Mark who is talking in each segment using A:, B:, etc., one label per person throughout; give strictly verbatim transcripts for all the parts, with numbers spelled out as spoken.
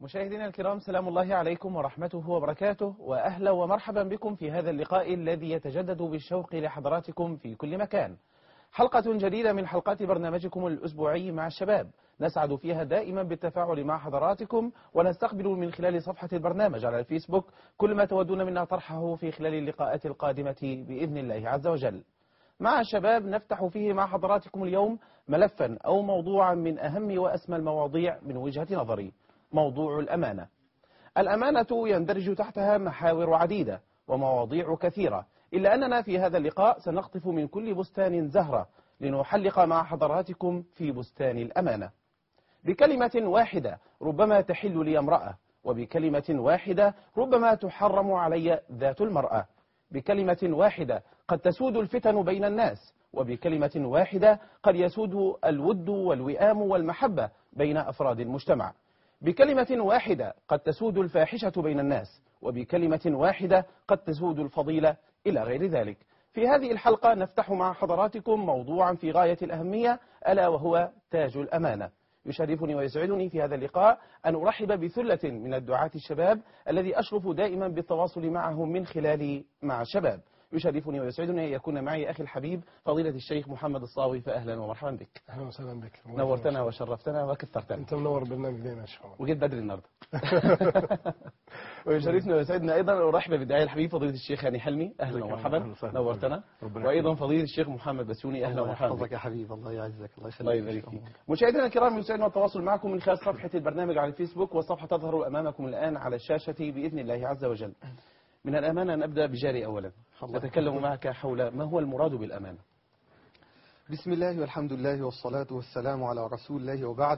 A: مشاهدينا الكرام، سلام الله عليكم ورحمته وبركاته، وأهلا ومرحبا بكم في هذا اللقاء الذي يتجدد بالشوق لحضراتكم في كل مكان. حلقة جديدة من حلقات برنامجكم الأسبوعي مع الشباب، نسعد فيها دائما بالتفاعل مع حضراتكم، ونستقبل من خلال صفحة البرنامج على الفيسبوك كل ما تودون منا طرحه في خلال اللقاءات القادمة بإذن الله عز وجل. مع الشباب نفتح فيه مع حضراتكم اليوم ملفا أو موضوعا من أهم وأسمى المواضيع من وجهة نظري، موضوع الأمانة. الأمانة يندرج تحتها محاور عديدة ومواضيع كثيرة، إلا أننا في هذا اللقاء سنقطف من كل بستان زهرة لنحلق مع حضراتكم في بستان الأمانة. بكلمة واحدة ربما تحل لي امرأة، وبكلمة واحدة ربما تحرم علي ذات المرأة. بكلمة واحدة قد تسود الفتن بين الناس، وبكلمة واحدة قد يسود الود والوئام والمحبة بين أفراد المجتمع. بكلمة واحدة قد تسود الفاحشة بين الناس، وبكلمة واحدة قد تسود الفضيلة إلى غير ذلك. في هذه الحلقة نفتح مع حضراتكم موضوعا في غاية الأهمية، ألا وهو تاج الأمانة. يشرفني ويسعدني في هذا اللقاء أن أرحب بثلة من الدعاة الشباب الذي أشرف دائما بالتواصل معهم من خلال مع الشباب. يشرفني ويسعدني أن يكون معي أخي الحبيب فضيلة الشيخ محمد الصاوي، فأهلا ومرحبا بك.
B: أهلا وسهلا بك.
A: نورتنا وشرفتنا وكثرتنا.
B: أنت منور برنامج لينا إن شاء الله.
A: وجيت بدري النهارده. ويشرفني ويسعدنا أيضا أن أرحب بالداعية الحبيب فضيلة الشيخ هاني حلمي، أهلا ومرحبا. نورتنا. وأيضا فضيلة الشيخ محمد بسيوني، أهلا ومرحبا بك.
C: يا حبيب، الله يعزك، الله يخليك.
A: الله يبارك فيك. مشاهدينا الكرام، يسعدنا التواصل معكم من خلال صفحة البرنامج على الفيسبوك، والصفحة تظهر أمامكم الآن على الشاشة بإذن الله عز وجل. من الأمانة نبدأ بجاري أولا. نتكلم معك حول ما هو المراد بالأمانة.
C: بسم الله والحمد لله والصلاة والسلام على رسول الله، وبعد.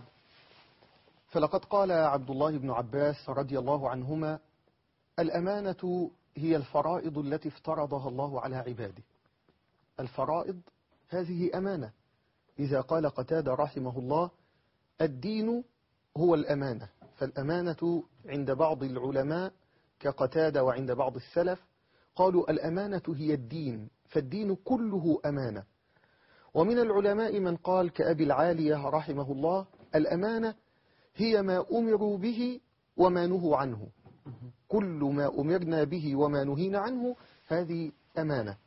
C: فلقد قال عبد الله بن عباس رضي الله عنهما: الأمانة هي الفرائض التي افترضها الله على عباده. الفرائض هذه أمانة. إذا قال قتادة رحمه الله: الدين هو الأمانة. فالأمانة عند بعض العلماء كقتادة وعند بعض السلف قالوا الأمانة هي الدين، فالدين كله أمانة. ومن العلماء من قال كأبي العالية رحمه الله: الأمانة هي ما أمروا به وما نهوا عنه. كل ما أمرنا به وما نهينا عنه هذه أمانة.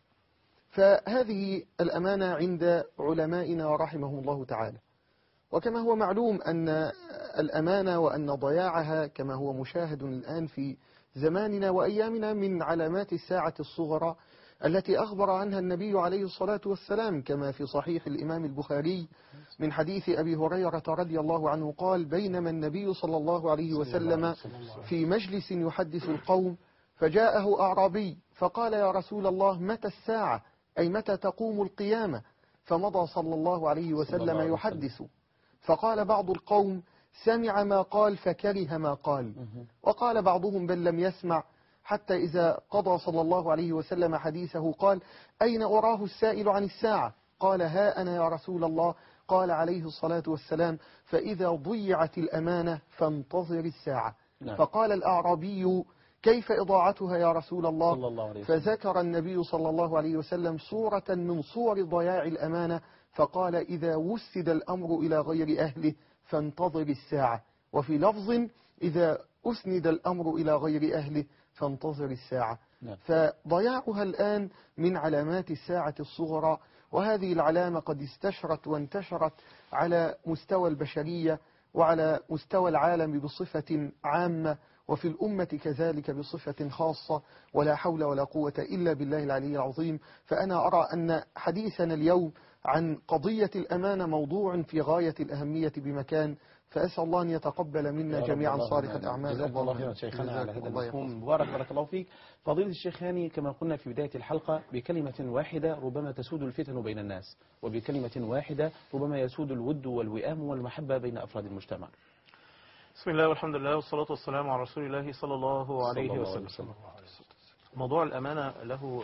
C: فهذه الأمانة عند علمائنا رحمهم الله تعالى. وكما هو معلوم أن الأمانة وأن ضياعها كما هو مشاهد الآن في زماننا وأيامنا من علامات الساعة الصغرى التي أخبر عنها النبي عليه الصلاة والسلام، كما في صحيح الإمام البخاري من حديث أبي هريرة رضي الله عنه قال: بينما النبي صلى الله عليه وسلم في مجلس يحدث القوم، فجاءه أعرابي فقال: يا رسول الله، متى الساعة؟ أي متى تقوم القيامة؟ فمضى صلى الله عليه وسلم يحدث، فقال بعض القوم: سمع ما قال فكره ما قال. وقال بعضهم: بل لم يسمع، حتى إذا قضى صلى الله عليه وسلم حديثه قال: أين أراه السائل عن الساعة؟ قال: ها أنا يا رسول الله. قال عليه الصلاة والسلام: فإذا ضيعت الأمانة فانتظر الساعة. نعم. فقال الأعرابي: كيف إضاعتها يا رسول الله؟ صلى الله عليه وسلم. فذكر النبي صلى الله عليه وسلم صورة من صور ضياع الأمانة، فقال: إذا وسد الأمر إلى غير أهله فانتظر الساعة. وفي لفظ: إذا أسند الأمر إلى غير أهله فانتظر الساعة. نعم. فضياعها الآن من علامات الساعة الصغرى، وهذه العلامة قد استشرت وانتشرت على مستوى البشرية وعلى مستوى العالم بصفة عامة، وفي الأمة كذلك بصفة خاصة، ولا حول ولا قوة إلا بالله العلي العظيم. فأنا أرى أن حديثنا اليوم عن قضية الأمانة موضوع في غاية الأهمية بمكان، فأسأل الله أن يتقبل منا جميعا صالح الأعمال.
A: جزاك الله خيرا شيخنا على هذا المفهوم مبارك، بارك الله فيك. فضيلة الشيخ هاني، كما قلنا في بداية الحلقة، بكلمة واحدة ربما تسود الفتن بين الناس، وبكلمة واحدة ربما يسود الود والوئام والمحبة بين أفراد المجتمع.
D: بسم الله والحمد لله والصلاة والسلام على رسول الله صلى الله عليه وسلم. موضوع الأمانة له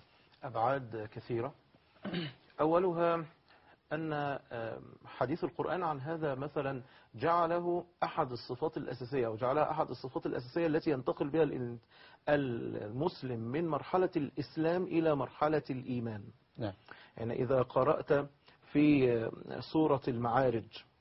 D: أبعاد كثيرة. أولها أن حديث القرآن عن هذا مثلا جعله أحد الصفات الأساسية، أو جعلها أحد الصفات الأساسية التي ينتقل بها المسلم من مرحلة الإسلام إلى مرحلة الإيمان. نعم. يعني إذا قرأت في سورة المعارج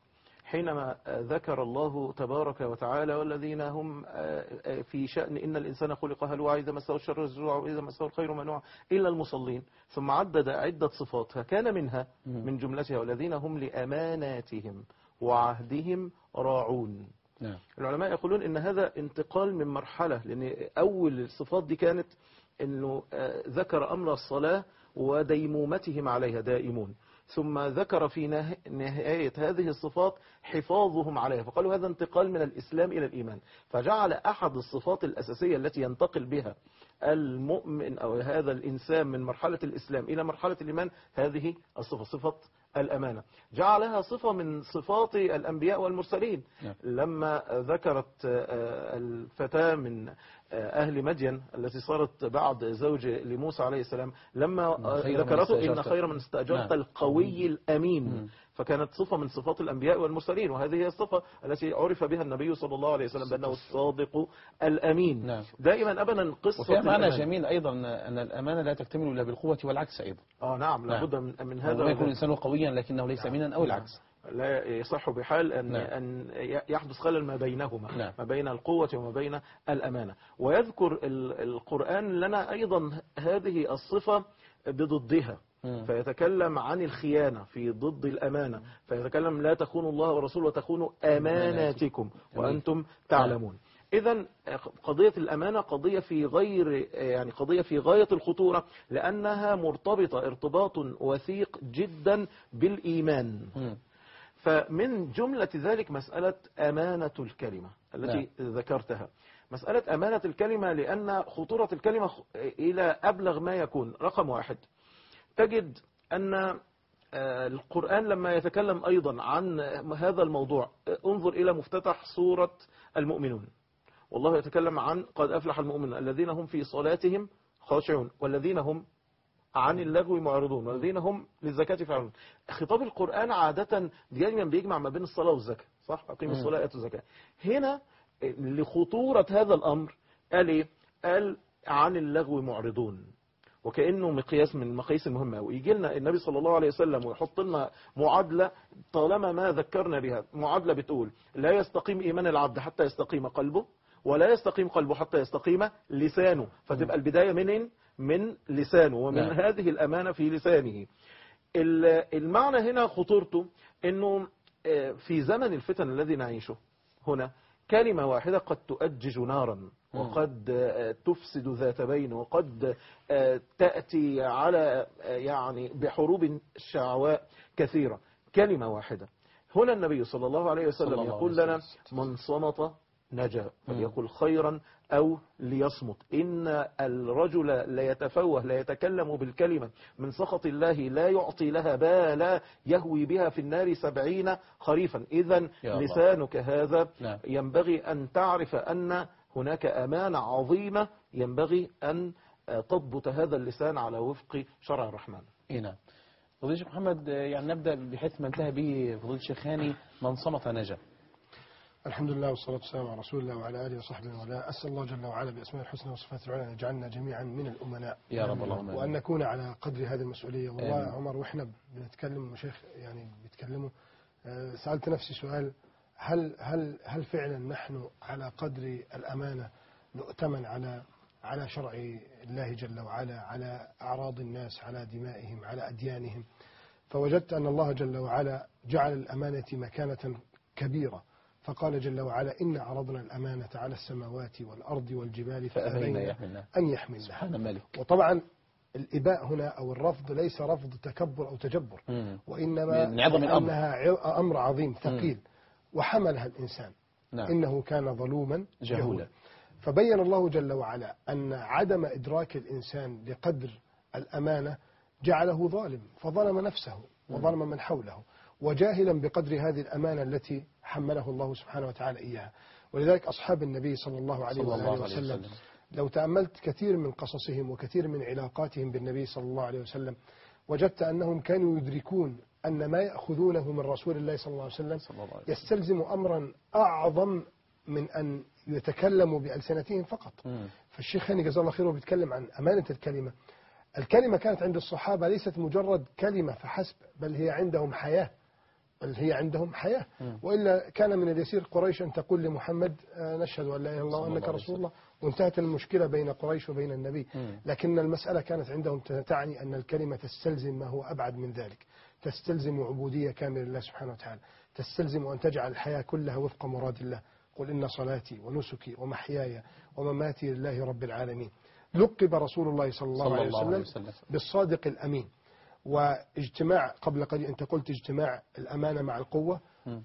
D: حينما ذكر الله تبارك وتعالى والذين هم في شأن إن الإنسان خلق هلوعا إذا مسه الشر جزوعا وإذا مسه الخير منوعا إلا المصلين، ثم عدد عدة صفات فكان منها من جملتها والذين هم لأماناتهم وعهدهم راعون.
A: نعم.
D: العلماء يقولون إن هذا انتقال من مرحلة، لأن أول الصفات دي كانت أنه ذكر أمر الصلاة وديمومتهم عليها دائمون، ثم ذكر في نهاية هذه الصفات حفاظهم عليها، فقالوا هذا انتقال من الإسلام إلى الإيمان، فجعل أحد الصفات الأساسية التي ينتقل بها المؤمن أو هذا الإنسان من مرحلة الإسلام إلى مرحلة الإيمان هذه الصفة، صفة الأمانة، جعلها صفة من صفات الأنبياء والمرسلين. لما ذكرت الفتاة من أهل مدين التي صارت بعد زوج لموسى عليه السلام، لما ذكرته إن خير من استأجرت القوي الأمين، فكانت صفة من صفات الأنبياء والمرسلين، وهذه هي الصفة التي عرف بها النبي صلى الله عليه وسلم بأنه الصادق الأمين.
A: نعم.
D: دائما أبدا قصة
A: وفيها معنى جميل أيضا أن الأمانة لا تكتمل إلا بالقوة والعكس أيضا.
D: آه نعم، لابد من, من هذا.
A: ما يكون الإنسان قويا لكنه ليس أمينا أو العكس.
D: لا يصح بحال أن,
A: نعم.
D: أن يحدث خلل ما بينهما.
A: نعم.
D: ما بين القوة وما بين الأمانة. ويذكر القرآن لنا أيضا هذه الصفة بضدها، فيتكلم عن الخيانة في ضد الأمانة، فيتكلم لا تخونوا الله ورسوله وتخونوا أماناتكم وأنتم تعلمون. إذن قضية الأمانة قضية في غير يعني قضية في غاية الخطورة، لأنها مرتبطة ارتباط وثيق جدا بالإيمان. فمن جملة ذلك مسألة أمانة الكلمة التي لا. ذكرتها، مسألة أمانة الكلمة، لأن خطورة الكلمة إلى أبلغ ما يكون. رقم واحد، تجد أن القرآن لما يتكلم أيضا عن هذا الموضوع، انظر إلى مفتتح سورة المؤمنون، والله يتكلم عن قد أفلح المؤمنون الذين هم في صلاتهم خاشعون والذين هم عن اللغو معرضون والذين هم للزكاة فاعلون. خطاب القرآن عادة دائما بيجمع ما بين الصلاة والزكاة، صح؟ أقيموا الصلاة وآتوا الزكاة. هنا لخطورة هذا الأمر قال إيه؟ قال عن اللغو معرضون، وكأنه مقياس من المقاييس المهمة. ويجي لنا النبي صلى الله عليه وسلم ويحط لنا معادلة طالما ما ذكرنا بها، معادلة بتقول لا يستقيم إيمان العبد حتى يستقيم قلبه، ولا يستقيم قلبه حتى يستقيم لسانه، فتبقى البداية منين؟ من لسانه، ومن نعم. هذه الأمانة في لسانه. المعنى هنا خطورته أنه في زمن الفتن الذي نعيشه هنا، كلمة واحدة قد تؤجج نارا، وقد تفسد ذات بين، وقد تأتي على يعني بحروب شعواء كثيرة. كلمة واحدة. هنا النبي صلى الله عليه وسلم يقول لنا من صمت نجا، فليقل خيرا أو ليصمت. إن الرجل لا يتفوه لا يتكلم بالكلمة من سخط الله لا يعطي لها بالا يهوي بها في النار سبعين خريفا. إذن لسانك هذا ينبغي أن تعرف أن هناك أمانة عظيمة ينبغي أن تضبط هذا اللسان على وفق شرع الرحمن.
A: نعم. فضيلة الشيخ محمد، يعني نبدأ بحيث ما انتهى به فضيلة الشيخ هاني، من صمت نجا.
B: الحمد لله والصلاة والسلام على رسول الله وعلى آله وصحبه ولا أسأل الله جل وعلا بأسماء الحسنى وصفات العلى أن يجعلنا جميعا من الأمناء
A: يا رب اللهم،
B: وأن نكون على قدر هذه المسؤولية. والله يا عمر، وإحنا بنتكلم وشيخ يعني بيتكلموا، سألت نفسي سؤال، هل هل هل فعلا نحن على قدر الأمانة نؤتمن على على شرع الله جل وعلا، على أعراض الناس، على دمائهم، على أديانهم؟ فوجدت أن الله جل وعلا جعل الأمانة مكانة كبيرة، فقال جل وعلا إن عرضنا الأمانة على السماوات والأرض والجبال فأبين أن يحملنها.
A: سبحان الملك.
B: وطبعا الإباء هنا أو الرفض ليس رفض تكبر أو تجبر، وإنما أنها أمر عظيم ثقيل وحملها الإنسان. نعم. إنه كان ظلوما جهولا. فبين الله جل وعلا أن عدم إدراك الإنسان لقدر الأمانة جعله ظالم، فظلم نفسه وظلم من حوله، وجاهلا بقدر هذه الأمانة التي حمله الله سبحانه وتعالى إياها. ولذلك أصحاب النبي صلى الله عليه وآله وسلم لو تأملت كثير من قصصهم وكثير من علاقاتهم بالنبي صلى الله عليه وسلم، وجدت أنهم كانوا يدركون أن ما يأخذونه من رسول الله صلى الله عليه وسلم يستلزم أمرا أعظم من أن يتكلموا بألسنتهم فقط. فالشيخ هاني جزاه الله خير بيتكلم عن أمانة الكلمة. الكلمة كانت عند الصحابة ليست مجرد كلمة فحسب، بل هي عندهم حياة. هي عندهم حياة. وإلا كان من اليسير قريش أن تقول لمحمد نشهد أن لا إله إلا الله وأنك رسول الله، وانتهت المشكلة بين قريش وبين النبي. لكن المسألة كانت عندهم تعني أن الكلمة تستلزم ما هو أبعد من ذلك، تستلزم عبودية كاملة لله سبحانه وتعالى، تستلزم أن تجعل الحياة كلها وفق مراد الله. قل إن صلاتي ونسكي ومحياي ومماتي لله رب العالمين. لقب رسول الله صلى الله, صلى الله عليه وسلم بالصادق الأمين. واجتماع قبل قليل أنت قلت اجتماع الأمانة مع القوة،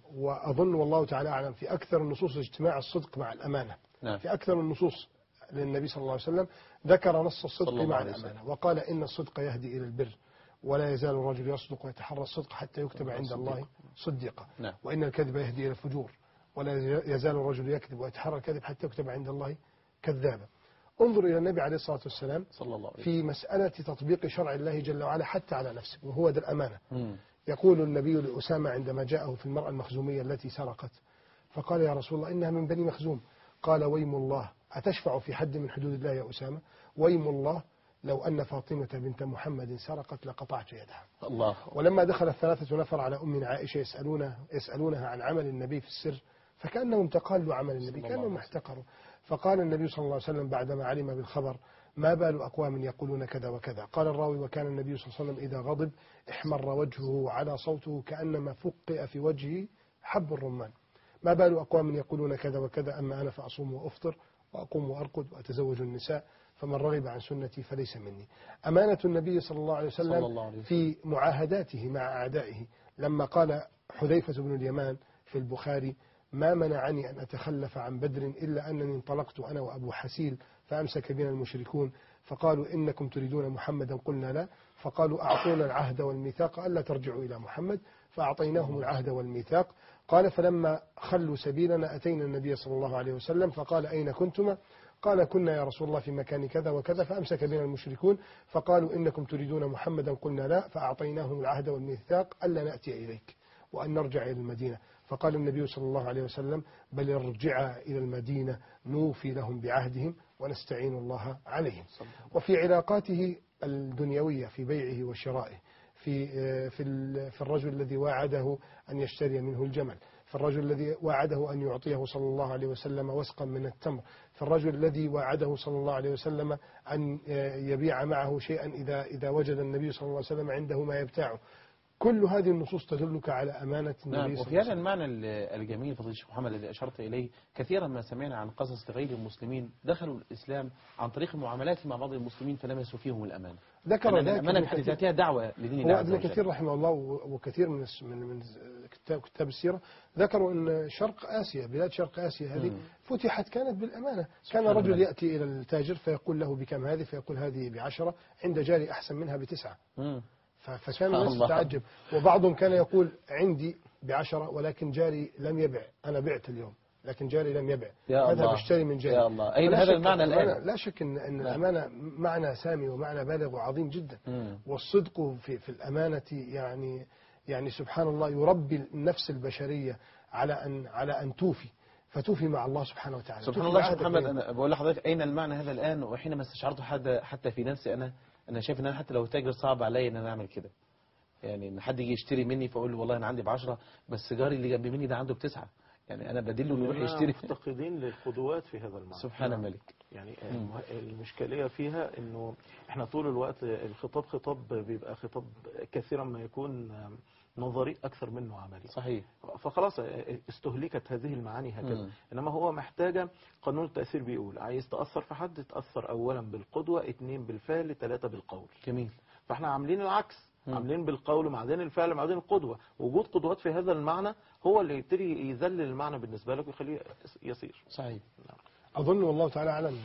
B: وأظن والله تعالى أعلم في أكثر النصوص اجتماع الصدق مع الأمانة. نعم. في أكثر النصوص للنبي صلى الله عليه وسلم ذكر نص الصدق مع الأمانة، وقال إن الصدق يهدي إلى البر ولا يزال الرجل يصدق ويتحرى الصدق حتى يكتب عند الله صديقا. نعم. وإن الكذب يهدي إلى الفجور ولا يزال الرجل يكذب ويتحرى الكذب حتى يكتب عند الله كذابا. انظر إلى النبي عليه الصلاة والسلام صلى الله عليه وسلم في مسألة تطبيق شرع الله جل وعلا حتى على نفسه، وهو ذا الأمانة. م. يقول النبي لأسامة عندما جاءه في المرأة المخزومية التي سرقت، فقال يا رسول الله إنها من بني مخزوم. قال ويم الله أتشفع في حد من حدود الله يا أسامة؟ ويم الله لو أن فاطمة بنت محمد سرقت لقطعت يدها. الله. ولما دخل الثلاثة نفر على أم عائشة يسألونه يسألونها عن عمل النبي في السر، فكأنهم تقالوا عمل النبي، كأنهم احتقروا. فقال النبي صلى الله عليه وسلم بعدما علم بالخبر ما بال أقوام يقولون كذا وكذا. قال الراوي وكان النبي صلى الله عليه وسلم إذا غضب احمر وجهه وعلى صوته كأنما فقئ في وجهه حب الرمان. ما بال أقوام يقولون كذا وكذا أما أنا فأصوم وأفطر وأقوم وأرقد وأتزوج النساء فمن رغب عن سنتي فليس مني. أمانة النبي صلى الله عليه وسلم في معاهداته مع أعدائه، لما قال حذيفة بن اليمان في البخاري ما منعني أن أتخلف عن بدر إلا أنني انطلقت أنا وأبو حسيل فأمسك بنا المشركون فقالوا إنكم تريدون محمدا قلنا لا، فقالوا أعطونا العهد والميثاق ألا ترجعوا إلى محمد، فأعطيناهم العهد والميثاق. قال فلما خلوا سبيلنا أتينا النبي صلى الله عليه وسلم فقال أين كنتما؟ قال كنا يا رسول الله في مكان كذا وكذا، فأمسك بنا المشركون فقالوا إنكم تريدون محمدا قلنا لا، فأعطيناهم العهد والميثاق ألا نأتي إليك وأن نرجع إلى المدينة. فقال النبي صلى الله عليه وسلم بل ارجعا إلى المدينة نوفي لهم بعهدهم ونستعين الله عليهم. وفي علاقاته الدنيوية في بيعه وشرائه، في في في الرجل الذي واعده أن يشتري منه الجمل، في الرجل الذي واعده أن يعطيه صلى الله عليه وسلم وسقا من التمر، في الرجل الذي واعده صلى الله عليه وسلم أن يبيع معه شيئا إذا إذا وجد النبي صلى الله عليه وسلم عنده ما يبتاعه. كل هذه النصوص تدلك على أمانة النبي
A: نعم. وفي هذا المعنى الجميل فضيلة الشيخ محمد الذي أشرت إليه، كثيرا ما سمعنا عن قصص غير المسلمين دخلوا الإسلام عن طريق المعاملات مع بعض المسلمين فلمسوا فيهم الأمانة. ذكر الأمانة بحد ذاتها دعوة لدين الله عز وجل.
B: ابن كثير رحمه الله وكثير من من من كتاب كتاب السيرة ذكروا أن شرق آسيا، بلاد شرق آسيا هذه م. فتحت كانت بالأمانة. كان رجل يأتي إلى التاجر فيقول له بكم هذه؟ فيقول هذه بعشرة، عند جاري أحسن منها بتسعة. م. فكان الناس تتعجب، وبعضهم كان يقول عندي بعشرة ولكن جاري لم يبع، أنا بعت اليوم لكن جاري لم يبع، أذهب اشتري من جاري.
A: يا الله. أين هذا المعنى الآن؟
B: لا شك أن, أن الأمانة معنى سامي ومعنى بالغ وعظيم جدا. م. والصدق في, في الأمانة يعني يعني سبحان الله يربي النفس البشرية على أن على أن توفي، فتوفي مع الله سبحانه وتعالى.
A: سبحان الله. شيخ محمد أنا بقول لحضرتك أين المعنى هذا الآن، وحينما استشعرت حتى حتى في نفسي أنا أنا شايف إن أنا حتى لو تاجر صعب عليا إن أنا أعمل كده، يعني إن حد يجي يشتري مني فأقول له والله أنا عندي بعشرة بس جاري اللي جنب مني ده عنده بتسعة، يعني أنا بدله إنه يروح يشتري.
D: مفتقدين للقدوات في هذا المعنى.
A: سبحان الملك.
D: يعني المشكلة فيها إنه إحنا طول الوقت الخطاب خطاب بيبقى خطاب كثيرا ما يكون نظري أكثر منه عملي.
A: صحيح.
D: فخلاص استهلكت هذه المعاني هكذا. م. إنما هو محتاجة قانون التأثير بيقول عايز تأثر في حد تأثر أولا بالقدوة، اثنين بالفعل، ثلاثة بالقول.
A: جميل.
D: فإحنا عاملين العكس، م. عاملين بالقول وبعدين الفعل وبعدين القدوة. وجود قدوات في هذا المعنى هو اللي يبتدي يذلل المعنى بالنسبة لك ويخليه يصير.
B: صحيح. نعم. أظن والله تعالى أعلم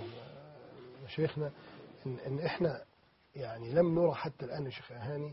B: مشايخنا إن, إن إحنا يعني لم نرى حتى الآن يا شيخ هاني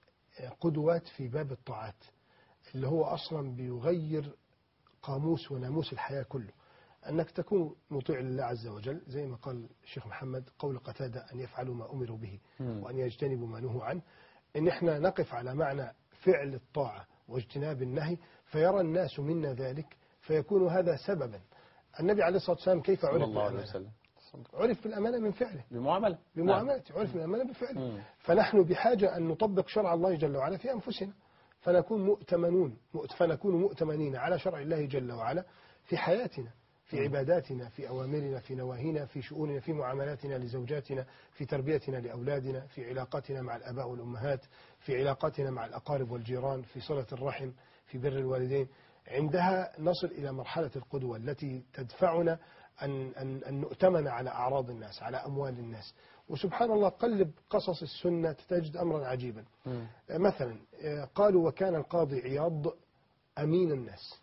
B: قدوات في باب الطاعات اللي هو أصلا بيغير قاموس وناموس الحياة كله. أنك تكون مطيع لله عز وجل زي ما قال الشيخ محمد قول قتادة أن يفعلوا ما أمروا به وأن يجتنبوا ما نهوا عنه، إن إحنا نقف على معنى فعل الطاعة واجتناب النهي فيرى الناس منا ذلك فيكون هذا سببا. النبي عليه الصلاة والسلام كيف عرف بالأمانة؟ عرف بالأمانة من فعله،
A: بمعاملة
B: بمعاملته. عرف بالأمانة بفعله. فنحن بحاجة أن نطبق شرع الله جل وعلا في أنفسنا. فنكون مؤتمنون فنكون مؤتمنين على شرع الله جل وعلا في حياتنا، في عباداتنا، في أوامرنا، في نواهينا، في شؤوننا، في معاملاتنا لزوجاتنا، في تربيتنا لأولادنا، في علاقاتنا مع الآباء والأمهات، في علاقاتنا مع الأقارب والجيران، في صلة الرحم، في بر الوالدين. عندها نصل إلى مرحلة القدوة التي تدفعنا أن, أن, أن نؤتمن على أعراض الناس، على أموال الناس. وسبحان الله قلب قصص السنة تجد أمرا عجيبا. م. مثلا قالوا وكان القاضي عياض أمين الناس،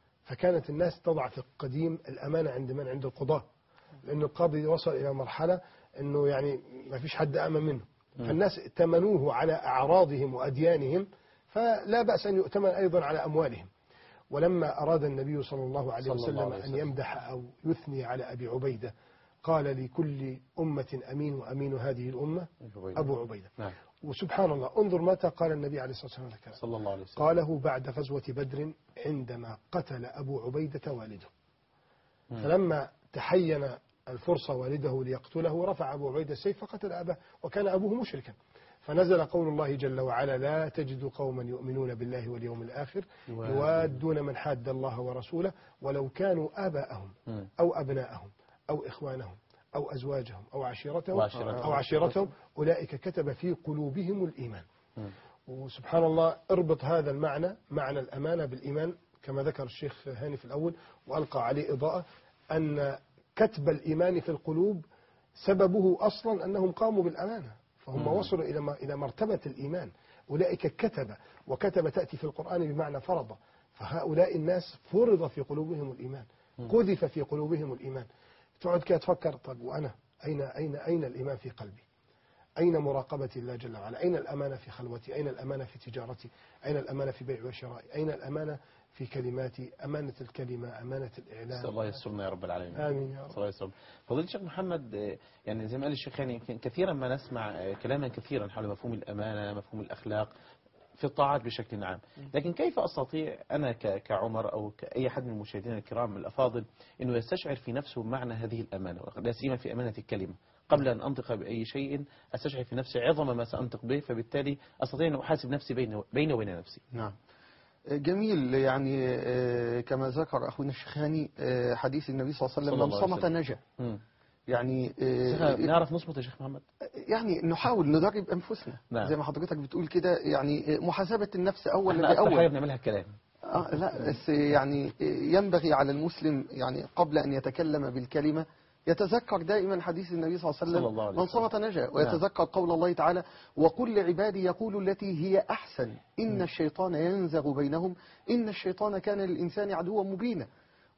B: فكانت الناس تضع في القديم الأمانة عند من؟ عند القضاة، لأن القاضي وصل إلى مرحلة أنه يعني ما فيش حد أمن منه، فالناس ائتمنوه على أعراضهم وأديانهم، فلا بأس أن يؤتمن أيضا على أموالهم. ولما أراد النبي صلى الله عليه وسلم أن يمدح أو يثني على أبي عبيدة قال لكل أمة أمين، وأمين هذه الأمة أبو عبيدة. نعم. وسبحان الله انظر متى قال النبي عليه الصلاة والسلام
A: صلى الله عليه وسلم،
B: قاله بعد غزوة بدر عندما قتل أبو عبيدة والده. مم. فلما تحين الفرصة والده ليقتله رفع أبو عبيدة السيف فقتل أباه، وكان أبوه مشركا. فنزل قول الله جل وعلا لا تجد قوما يؤمنون بالله واليوم الآخر يوادون من حاد الله ورسوله ولو كانوا آباءهم أو أبناءهم أو إخوانهم أو أزواجهم أو عشيرتهم أو عشيرتهم أولئك كتب في قلوبهم الإيمان. وسبحان الله اربط هذا المعنى، معنى الأمانة بالإيمان كما ذكر الشيخ هاني في الأول وألقى عليه إضاءة، أن كتب الإيمان في القلوب سببه أصلا أنهم قاموا بالأمانة، فهم وصلوا إلى إلى مرتبة الإيمان. أولئك كتب، وكتب تأتي في القرآن بمعنى فرض، فهؤلاء الناس فرض في قلوبهم الإيمان، قذف في قلوبهم الإيمان. تقعد كده تفكر طب وأنا أين أين أين الإيمان في قلبي؟ أين مراقبة الله جل وعلا؟ أين الأمانة في خلوتي؟ أين الأمانة في تجارتي؟ أين الأمانة في بيع وشرائي؟ أين الأمانة في كلماتي؟ أمانة الكلمة، أمانة الإعلام.
A: صلى الله يسرنا يا رب العالمين.
B: آمين يا رب.
A: صلى الله يسرنا. فضيلة الشيخ محمد، يعني زي ما قال الشيخ يعني كثيرا ما نسمع كلاما كثيرا حول مفهوم الأمانة، مفهوم الأخلاق في الطاعات بشكل عام، لكن كيف أستطيع أنا كعمر أو كأي حد من المشاهدين الكرام الأفاضل أنه يستشعر في نفسه معنى هذه الأمانة، لا سيما في أمانة الكلمة؟ قبل أن أنطق بأي شيء أستشعر في نفسي عظم ما سأنطق به، فبالتالي أستطيع أن أحاسب نفسي بيني بين وبين نفسي.
C: نعم، جميل. يعني كما ذكر أخونا الشيخ هاني حديث النبي صلى الله عليه وسلم من صمت نجا. يعني
A: نعرف نصمت يا شيخ محمد؟
C: يعني نحاول ندرب أنفسنا. نعم. زي ما حضرتك بتقول كده، يعني محاسبة النفس أولا بأول.
A: احنا أكثر بنعملها الكلام.
C: آه لا بس يعني ينبغي على المسلم يعني قبل أن يتكلم بالكلمة يتذكر دائما حديث النبي صلى الله عليه وسلم الله عليه من صمت نجا، ويتذكر قول الله تعالى وقل لعبادي يقول التي هي أحسن إن الشيطان ينزغ بينهم إن الشيطان كان للإنسان عدوا مبينا.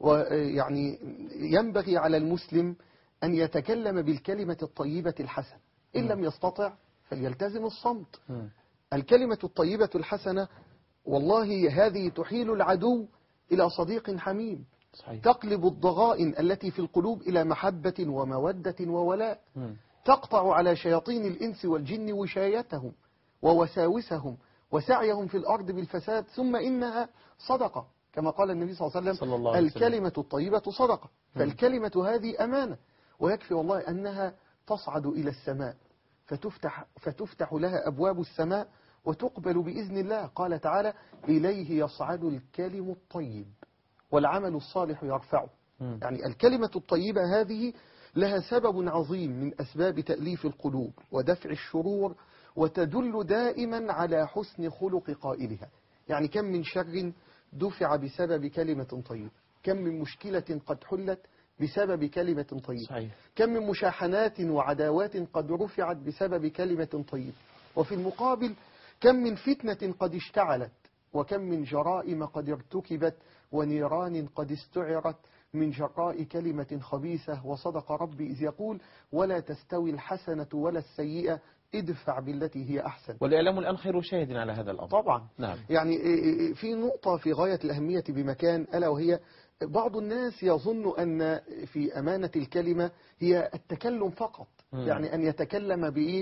C: ويعني ينبغي على المسلم أن يتكلم بالكلمة الطيبة الحسنة، إن لم يستطع فليلتزم الصمت. الكلمة الطيبة الحسنة والله هذه تحيل العدو إلى صديق حميم، صحيح. تقلب الضغائن التي في القلوب إلى محبة ومودة وولاء، م. تقطع على شياطين الإنس والجن وشايتهم ووساوسهم وسعيهم في الأرض بالفساد، ثم إنها صدقة كما قال النبي صلى الله عليه وسلم الله عليه الكلمة الطيبة صدقة. م. فالكلمة هذه أمانة، ويكفي والله أنها تصعد إلى السماء فتفتح, فتفتح لها أبواب السماء وتقبل بإذن الله. قال تعالى إليه يصعد الكلم الطيب والعمل الصالح يرفعه. م. يعني الكلمة الطيبة هذه لها سبب عظيم من أسباب تأليف القلوب ودفع الشرور، وتدل دائما على حسن خلق قائلها. يعني كم من شر دفع بسبب كلمة طيبة، كم من مشكلة قد حلت بسبب كلمة طيبة، صحيح. كم من مشاحنات وعداوات قد رفعت بسبب كلمة طيبة، وفي المقابل كم من فتنة قد اشتعلت، وكم من جرائم قد ارتكبت ونيران قد استعرت من جراء كلمة خبيثة. وصدق ربي إذ يقول ولا تستوي الحسنة ولا السيئة ادفع بالتي هي أحسن.
A: والإعلام الآن خير شاهد على هذا الأمر.
C: طبعا.
A: نعم.
C: يعني في نقطة في غاية الأهمية بمكان، ألا وهي بعض الناس يظن أن في أمانة الكلمة هي التكلم فقط، م. يعني أن يتكلم بإيه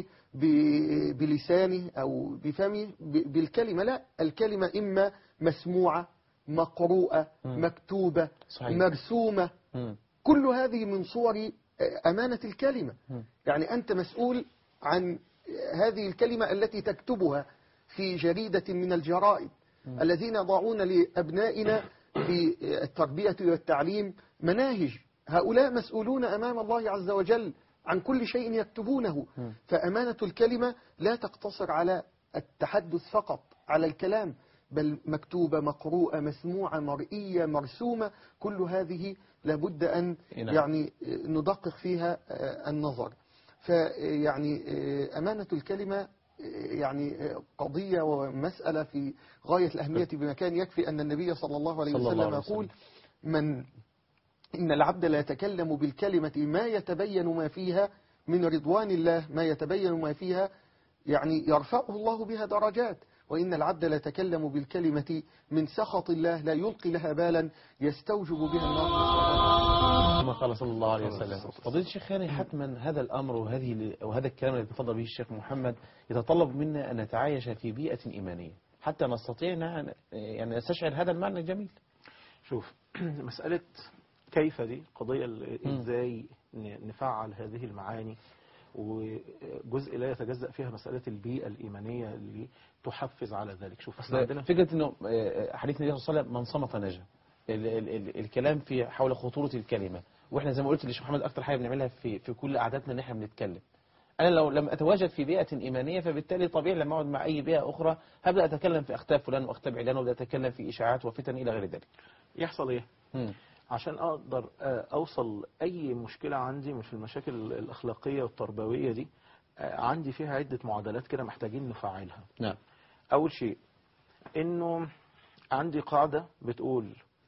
C: بلسانه أو بفمه بالكلمة. لا، الكلمة إما مسموعة مقروءة م. مكتوبة صحيح. مرسومة، م. كل هذه من صور أمانة الكلمة. م. يعني أنت مسؤول عن هذه الكلمة التي تكتبها في جريدة من الجرائد م. الذين يضعون لأبنائنا في التربية والتعليم مناهج، هؤلاء مسؤولون أمام الله عز وجل عن كل شيء يكتبونه. م. فأمانة الكلمة لا تقتصر على التحدث فقط، على الكلام، بل مكتوبة، مقروءة، مسموعة، مرئية، مرسومة، كل هذه لابد أن يعني ندقق فيها النظر. فيعني أمانة الكلمة يعني قضية ومسألة في غاية الأهمية، بما كان يكفي أن النبي صلى الله عليه وسلم يقول: من إن العبد لا يتكلم بالكلمة ما يتبين ما فيها من رضوان الله، ما يتبين ما فيها يعني يرفعه الله بها درجات، وإن العبد لا يتكلم بالكلمة من سخط الله لا يلقي لها بالا يستوجب بها النار.
A: كما قال صلى الله عليه وسلم. فضيلة الشيخ، يعني حتما هذا الأمر وهذه وهذا الكلام الذي تفضل به الشيخ محمد يتطلب منا أن نتعايش في بيئة إيمانية حتى نستطيع أن يعني نستشعر هذا المعنى الجميل.
D: شوف، مسألة كيف دي قضية إزاي نفعل هذه المعاني، وجزء لا يتجزأ فيها مسألة البيئة الإيمانية اللي تحفز على ذلك. شوف،
A: عندنا فكرة أنه حديث النبي صلى الله عليه وسلم: من صمت نجا. ال ال ال الكلام في حول خطورة الكلمة، واحنا زي ما قلت للشيخ محمد أكتر حاجة بنعملها في في كل قعداتنا ان احنا بنتكلم. أنا لو لم أتواجد في بيئة إيمانية فبالتالي طبيعي لما أقعد مع أي بيئة أخرى هبدأ أتكلم في أختاب فلان وأختاب علان، وأبدأ أتكلم في إشاعات وفتن إلى غير ذلك.
D: يحصل إيه؟ م. عشان أقدر أوصل أي مشكلة عندي مش المشاكل الأخلاقية والتربوية دي، عندي فيها عدة معادلات كده محتاجين نفعلها.
A: نعم.
D: أول شيء إنه عندي قاعدة بتقول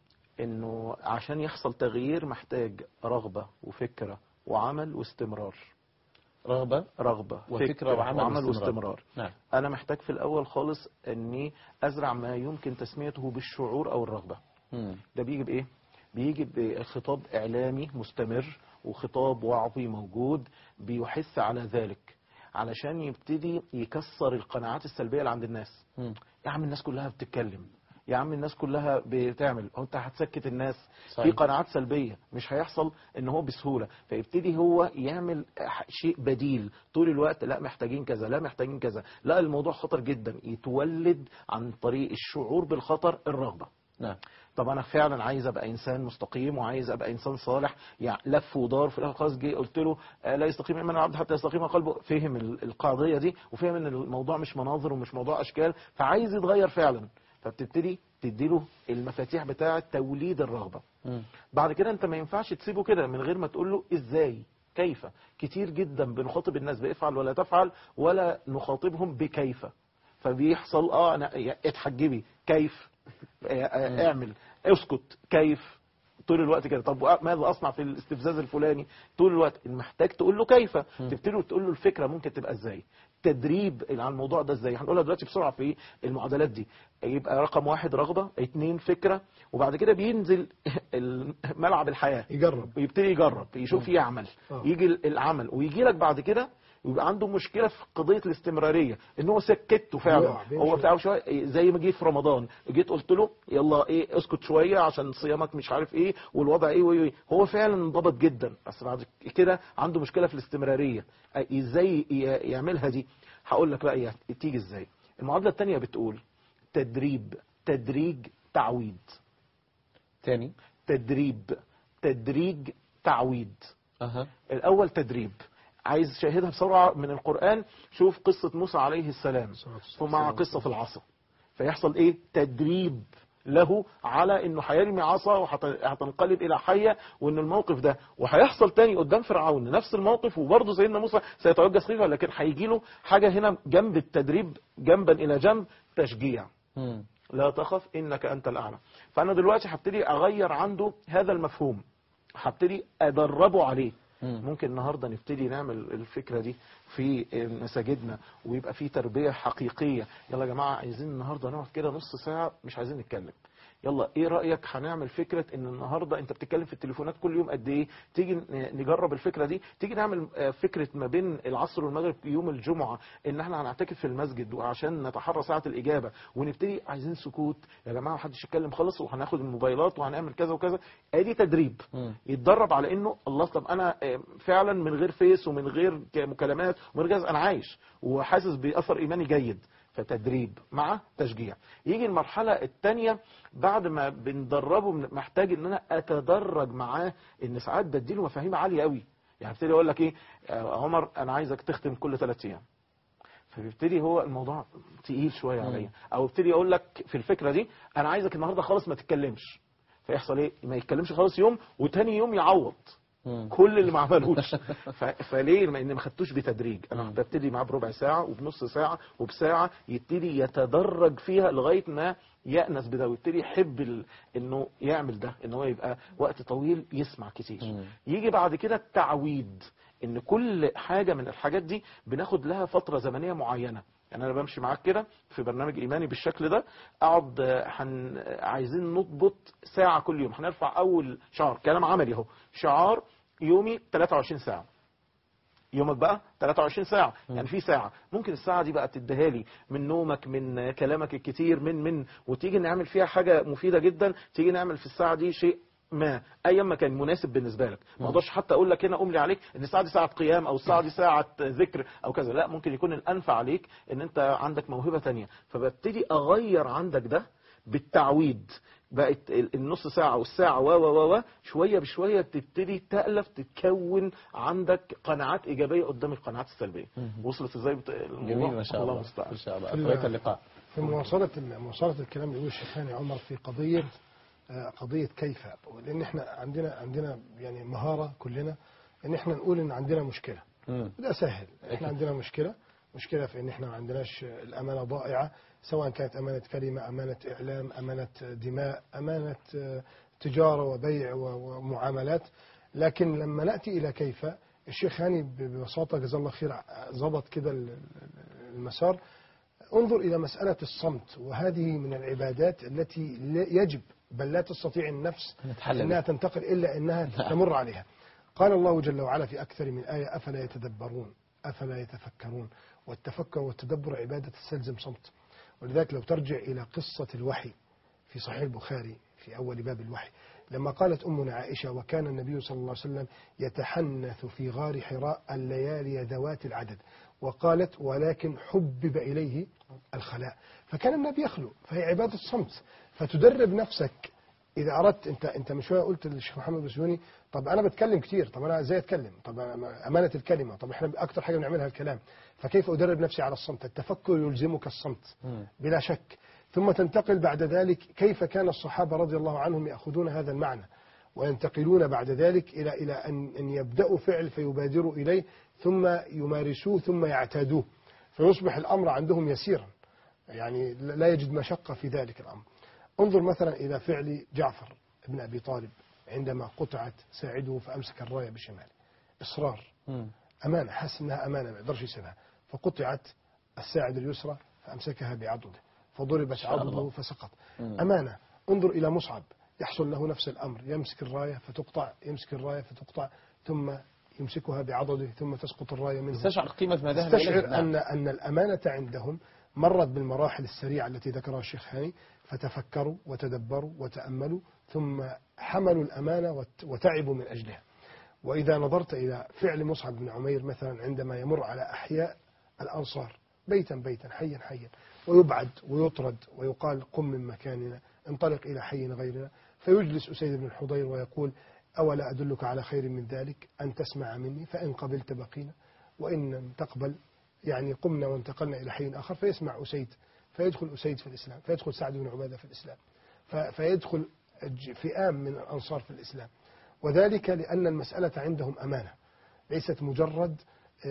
D: إنه عشان يحصل تغيير محتاج رغبة وفكرة وعمل واستمرار.
A: رغبة
D: رغبة
A: وفكرة وعمل,
D: وعمل واستمرار.
A: نعم.
D: أنا محتاج في الأول خالص إني أزرع ما يمكن تسميته بالشعور أو الرغبة. م. ده بيجي بإيه؟ بيجي بخطاب إعلامي مستمر وخطاب وعظي موجود بيحث على ذلك، علشان يبتدي يكسر القناعات السلبية اللي عند الناس. م. يا عم الناس كلها بتتكلم، يا عم الناس كلها بتعمل، هو انت هتسكت الناس؟ صحيح. في قناعات سلبية مش هيحصل ان هو بسهولة، فيبتدي هو يعمل شيء بديل طول الوقت. لا محتاجين كذا، لا محتاجين كذا، لا الموضوع خطر جدا. يتولد عن طريق الشعور بالخطر الرغبة.
A: نعم.
D: طب انا فعلا عايز ابقى انسان مستقيم وعايز ابقى انسان صالح، يعني لف ودار في الاخر خلاص جه قلت له لا يستقيم ايمان العبد حتى يستقيم قلبه. فهم القضيه دي وفهم ان الموضوع مش مناظر ومش موضوع اشكال، فعايز يتغير فعلا، فبتبتدي تديله المفاتيح بتاعه توليد الرغبه. م. بعد كده انت ما ينفعش تسيبه كده من غير ما تقول له ازاي، كيف. كتير جدا بنخاطب الناس بافعل ولا تفعل، ولا نخاطبهم بكيف، فبيحصل اه انا اتحجبي كيف، اعمل، اسكت كيف، طول الوقت كده. طب ماذا اصنع في الاستفزاز الفلاني؟ طول الوقت محتاج تقول له كيف، تبتدي تقول له الفكره ممكن تبقى ازاي، تدريب على الموضوع ده ازاي. هنقولها دلوقتي بسرعه في المعادلات دي. يبقى رقم واحد رغبه، اتنين فكره، وبعد كده بينزل ملعب الحياه
B: يجرب،
D: يبتدي يجرب، يشوف يعمل، يجي العمل، ويجي لك بعد كده ويبقى عنده مشكلة في قضية الاستمرارية، ان هو سكته فعلا. هو بتاعه شوية زي ما جه في رمضان، جيت قلت له يلا ايه اسكت شوية عشان صيامك مش عارف ايه والوضع ايه وايه، هو فعلا انضبط جدا، بس بعد كده عنده مشكلة في الاستمرارية. ازاي يعملها دي؟ هقول لك بقى تيجي ازاي. المعادلة الثانية بتقول تدريب، تدريج، تعويض.
A: تاني
D: تدريب، تدريج، تعويض.
A: أه.
D: الاول تدريب، عايز شاهدها بسرعة من القرآن. شوف قصة موسى عليه السلام ومع قصة العصا، فيحصل ايه؟ تدريب له على انه هيرمي عصا وهتنقلب الى حية، وان الموقف ده وهيحصل تاني قدام فرعون نفس الموقف، وبرضه سيدنا موسى سيتوجه خيفة، لكن هيجي له حاجة هنا جنب التدريب جنبا الى جنب، تشجيع. م. لا تخف انك انت الاعلى. فانا دلوقتي هبتدي اغير عنده هذا المفهوم، هبتدي ادربه عليه. ممكن النهاردة نبتدي نعمل الفكرة دي في مساجدنا، ويبقى في تربية حقيقية. يلا يا جماعة عايزين النهاردة نقعد كده نص ساعة مش عايزين نتكلم. يلا ايه رأيك هنعمل فكرة ان النهاردة انت بتتكلم في التليفونات كل يوم قد ايه، تيجي نجرب الفكرة دي، تيجي نعمل فكرة ما بين العصر والمغرب يوم الجمعة ان احنا هنعتكف في المسجد وعشان نتحرى ساعة الإجابة، ونبتدي عايزين سكوت يا جماعة محدش يتكلم خالص، وهناخد الموبايلات وهنعمل كذا وكذا. ادي تدريب م. يتدرب على انه الله، طب انا فعلا من غير فيس ومن غير مكالمات ومن غير جهاز انا عايش وحاسس بأثر ايماني جيد، فتدريب مع تشجيع. يجي المرحلة الثانية بعد ما بندربه محتاج ان انا اتدرج معاه، ان ساعات بديله مفاهيم عالية قوي. يعني ابتدي اقول لك ايه عمر انا عايزك تختم كل ثلاث ايام، فبيبتدي هو الموضوع تقيل شوية عليا. او ابتدي اقول لك في الفكرة دي انا عايزك النهاردة خالص ما تتكلمش، فيحصل ايه ما يتكلمش خالص يوم وتاني يوم يعوض كل اللي ما عملوش. فليه؟ لان ما خدتوش بتدريج. انا ببتدي معاه بربع ساعه وبنص ساعه وبساعه، يبتدي يتدرج فيها لغايه ما يأنس بده ويبتدي يحب ال... انه يعمل ده، ان هو يبقى وقت طويل يسمع كتير. يجي بعد كده التعويد، ان كل حاجه من الحاجات دي بناخد لها فتره زمنيه معينه. يعني انا بمشي معاك كده في برنامج ايماني بالشكل ده، اقعد حن... عايزين نضبط ساعه كل يوم، هنرفع اول شعار كلام عملي اهو، شعار يومي ثلاثة وعشرين ساعه. يومك بقى ثلاثة وعشرين ساعة، يعني في ساعة ممكن الساعة دي بقى تديها لي من نومك، من كلامك الكتير، من من وتيجي نعمل فيها حاجة مفيدة جدا. تيجي نعمل في الساعة دي شيء ما ايام ما كان مناسب بالنسبه لك. ما اقدرش حتى اقول لك هنا قوم لي عليك ان الساعه دي ساعه قيام او الساعه دي ساعه ذكر او كذا، لا، ممكن يكون الانفع عليك ان انت عندك موهبه تانية. فببتدي اغير عندك ده بالتعويد، بقت النص ساعة والساعة و و و شوية بشوية بتبتدي تألف، تتكون عندك قناعات إيجابية قدام القناعات السلبية. وصلت ازاي
A: جميل ما شاء الله.
D: الله
A: ان شاء الله. أطلقت اللقاء
B: في مواصلة مواصلة الكلام اللي يقول الشيخ هاني عمر في قضية قضية كيف، لأن احنا عندنا عندنا يعني مهارة كلنا ان احنا نقول ان عندنا مشكلة. ده سهل، احنا عندنا مشكلة مشكلة في ان احنا ما عندناش الأمانة ضائعة، سواء كانت أمانة كلمة، أمانة إعلام، أمانة دماء، أمانة تجارة وبيع ومعاملات. لكن لما نأتي إلى كيف، الشيخ هاني ببساطة جزاه الله خير ضبط كده المسار. انظر إلى مسألة الصمت، وهذه من العبادات التي يجب بل لا تستطيع النفس أنها تنتقل إلا أنها تمر عليها. قال الله جل وعلا في أكثر من آية: أفلا يتدبرون أفلا يتفكرون. والتفكر والتدبر عبادة تستلزم صمت. ولذلك لو ترجع إلى قصة الوحي في صحيح البخاري في أول باب الوحي، لما قالت أمنا عائشة: وكان النبي صلى الله عليه وسلم يتحنث في غار حراء الليالي ذوات العدد، وقالت: ولكن حبب إليه الخلاء. فكان النبي يخلو، فهي عبادة صمت. فتدرب نفسك إذا أردت. أنت أنت من شوية قلت للشيخ محمد بسيوني: طب أنا بتكلم كتير، طب أنا إزاي أتكلم؟ طب أمانة الكلمة، طب إحنا أكتر حاجة بنعملها الكلام، فكيف أدرب نفسي على الصمت؟ التفكر يلزمك الصمت بلا شك. ثم تنتقل بعد ذلك كيف كان الصحابة رضي الله عنهم يأخذون هذا المعنى وينتقلون بعد ذلك إلى إلى أن أن يبدأوا فعل فيبادروا إليه، ثم يمارسوه، ثم يعتادوه، فيصبح الأمر عندهم يسيرا، يعني لا يجد مشقة في ذلك الأمر. انظر مثلا إلى فعل جعفر بن أبي طالب عندما قطعت ساعده فأمسك الراية بشماله. إصرار، أمانة، حس أنها أمانة ما يقدرش يسيبها، فقطعت الساعد اليسرى فأمسكها بعضده فضربت عضده فسقط. أمانة. انظر إلى مصعب، يحصل له نفس الأمر، يمسك الراية فتقطع، يمسك الراية فتقطع، ثم يمسكها بعضده ثم تسقط الراية منه.
A: استشعر قيمة ما ذهب
B: استشعر أن أن الأمانة عندهم مرت بالمراحل السريعة التي ذكرها الشيخ هاني، فتفكروا وتدبروا وتأملوا ثم حملوا الأمانة وتعبوا من أجلها. وإذا نظرت إلى فعل مصعب بن عمير مثلا عندما يمر على أحياء الأنصار بيتا بيتا، حيا حيا، ويبعد ويطرد ويقال: قم من مكاننا، انطلق إلى حي غيرنا، فيجلس أسيد بن الحضير ويقول: أولا أدلك على خير من ذلك، أن تسمع مني، فإن قبلت بقينا وإن لم تقبل يعني قمنا وانتقلنا إلى حي آخر. فيسمع أسيد، فيدخل أسيد في الإسلام، فيدخل سعد بن عبادة في الإسلام، فيدخل فئام من الأنصار في الإسلام. وذلك لأن المسألة عندهم أمانة، ليست مجرد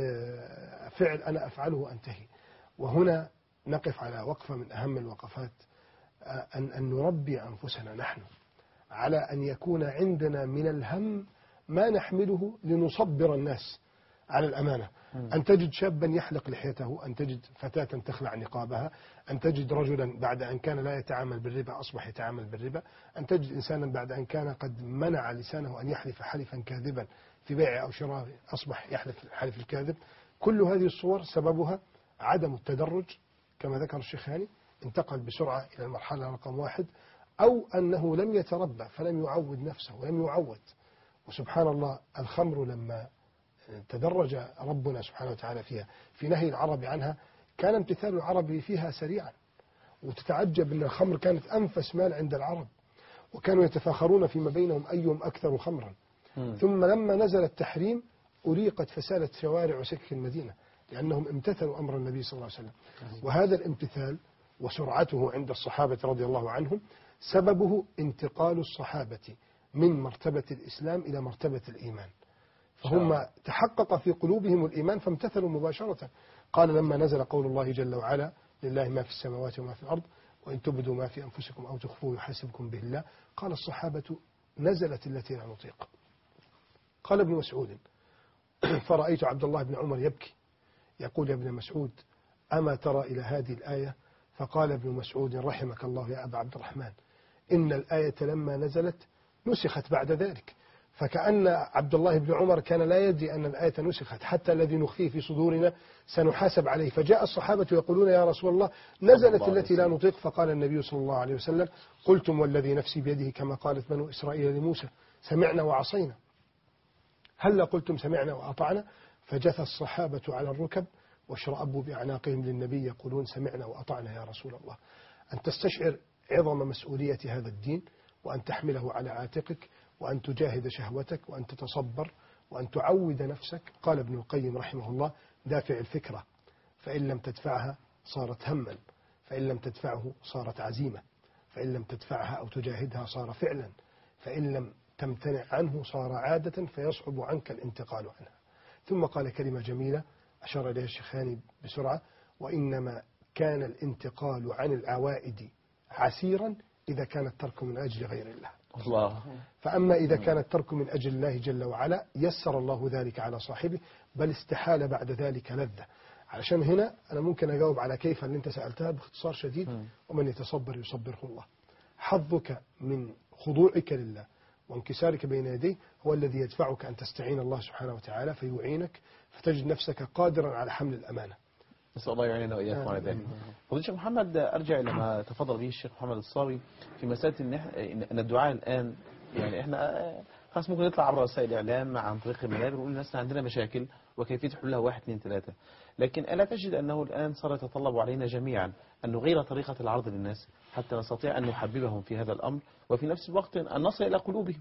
B: فعل أنا أفعله وأنتهي. وهنا نقف على وقفة من أهم الوقفات، أن, أن نربي أنفسنا نحن على أن يكون عندنا من الهم ما نحمله لنصبر الناس على الأمانة. أن تجد شابا يحلق لحيته، أن تجد فتاة تخلع نقابها، أن تجد رجلا بعد أن كان لا يتعامل بالربا أصبح يتعامل بالربا، أن تجد إنسانا بعد أن كان قد منع لسانه أن يحلف حلفا كاذبا في بيع أو شراء أصبح يحلف الحلف الكاذب. كل هذه الصور سببها عدم التدرج كما ذكر الشيخ هاني، انتقل بسرعة إلى المرحلة رقم واحد، أو أنه لم يتربى فلم يعود نفسه ولم يعود. وسبحان الله، الخمر لما تدرج ربنا سبحانه وتعالى فيها في نهي العرب عنها، كان امتثال العرب فيها سريعا، وتتعجب أن الخمر كانت أنفس مال عند العرب، وكانوا يتفاخرون فيما بينهم أيهم أكثر خمرا. م. ثم لما نزل التحريم أريقت فسالت شوارع وسكك المدينة، لأنهم امتثلوا أمر النبي صلى الله عليه وسلم. وهذا الامتثال وسرعته عند الصحابة رضي الله عنهم سببه انتقال الصحابة من مرتبة الإسلام إلى مرتبة الإيمان، فهم تحقق في قلوبهم الإيمان فامتثلوا مباشرة. قال لما نزل قول الله جل وعلا لله ما في السماوات وما في الأرض وإن تبدوا ما في أنفسكم أو تخفوه يحاسبكم به الله، قال الصحابة نزلت التي لا نطيق. قال ابن مسعود فرأيت عبد الله بن عمر يبكي يقول يا ابن مسعود أما ترى إلى هذه الآية؟ فقال ابن مسعود رحمك الله يا أبا عبد الرحمن إن الآية لما نزلت نسخت بعد ذلك. فكأن عبد الله بن عمر كان لا يدري أن الآية نسخت، حتى الذي نخفيه في صدورنا سنحاسب عليه. فجاء الصحابة يقولون يا رسول الله نزلت التي لا نطيق، فقال النبي صلى الله عليه وسلم قلتم والذي نفسي بيده كما قالت بنو إسرائيل لموسى سمعنا وعصينا، هل قلتم سمعنا وأطعنا؟ فجثى الصحابة على الركب واشرأبوا بأعناقهم للنبي يقولون سمعنا وأطعنا يا رسول الله. أن تستشعر عظم مسؤولية هذا الدين، وأن تحمله على عاتقك، وأن تجاهد شهوتك، وأن تتصبر، وأن تعود نفسك. قال ابن القيم رحمه الله دافع الفكرة، فإن لم تدفعها صارت هما، فإن لم تدفعه صارت عزيمة، فإن لم تدفعها أو تجاهدها صار فعلا، فإن لم تمتنع عنه صار عادة فيصعب عنك الانتقال عنها. ثم قال كلمة جميلة أشار إليها الشيخاني بسرعة: وإنما كان الانتقال عن العوائد عسيرا إذا كان الترك من أجل غير الله.
A: الله.
B: فأما إذا كان الترك من أجل الله جل وعلا يسر الله ذلك على صاحبه، بل استحال بعد ذلك لذة. علشان هنا أنا ممكن أجاوب على كيف اللي أنت سألتها باختصار شديد. ومن يتصبر يصبره الله. حظك من خضوعك لله وانكسارك بين يديه هو الذي يدفعك أن تستعين الله سبحانه وتعالى فيعينك، فتجد نفسك قادرا على حمل الأمانة.
A: نسأل الله يعيننا وإياكم على ذلك. فضيلة الشيخ محمد، أرجع إلى ما تفضل به الشيخ محمد الصاوي في مسألة إن الدعاء الآن، يعني إحنا خلاص ممكن نطلع عبر وسائل الإعلام عن طريق المنابر ونقول للناس عندنا مشاكل وكيفية حلها واحد اثنين ثلاثة، لكن ألا تجد أنه الآن صار يتطلب علينا جميعا أن نغير طريقة العرض للناس حتى نستطيع أن نحببهم في هذا الأمر، وفي نفس الوقت أن نصل إلى قلوبهم؟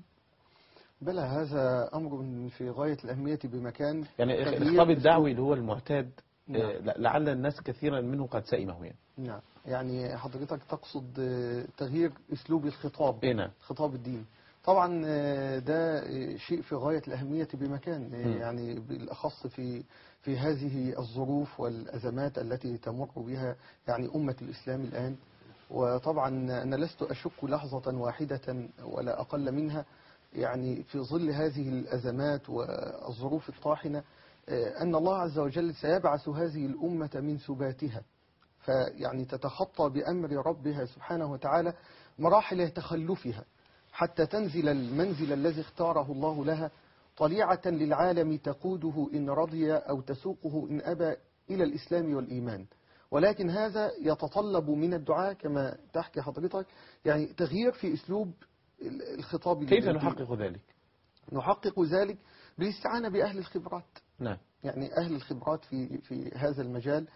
C: بلى، هذا أمر في غاية الأهمية بمكان.
A: يعني الخطاب الدعوي اللي هو المعتاد، نعم. لعل الناس كثيرا منه قد سئمه يعني.
C: نعم، يعني حضرتك تقصد تغيير أسلوب الخطاب،
A: إيه؟
C: خطاب الدين. طبعا ده شيء في غاية الأهمية بمكان، م. يعني بالأخص في في هذه الظروف والأزمات التي تمر بها يعني أمة الإسلام الآن. وطبعا أنا لست أشك لحظة واحدة ولا أقل منها يعني في ظل هذه الأزمات والظروف الطاحنة أن الله عز وجل سيبعث هذه الأمة من سباتها، فيعني تتخطى بأمر ربها سبحانه وتعالى مراحل تخلفها حتى تنزل المنزل الذي اختاره الله لها، طليعة للعالم تقوده إن رضي أو تسوقه إن أبى إلى الإسلام والإيمان. ولكن هذا يتطلب من الدعاء كما تحكي حضرتك يعني تغيير في أسلوب الخطاب.
A: كيف نحقق ذلك؟
C: نحقق ذلك بالاستعانة بأهل الخبرات.
A: نعم.
C: يعني أهل الخبرات في في هذا المجال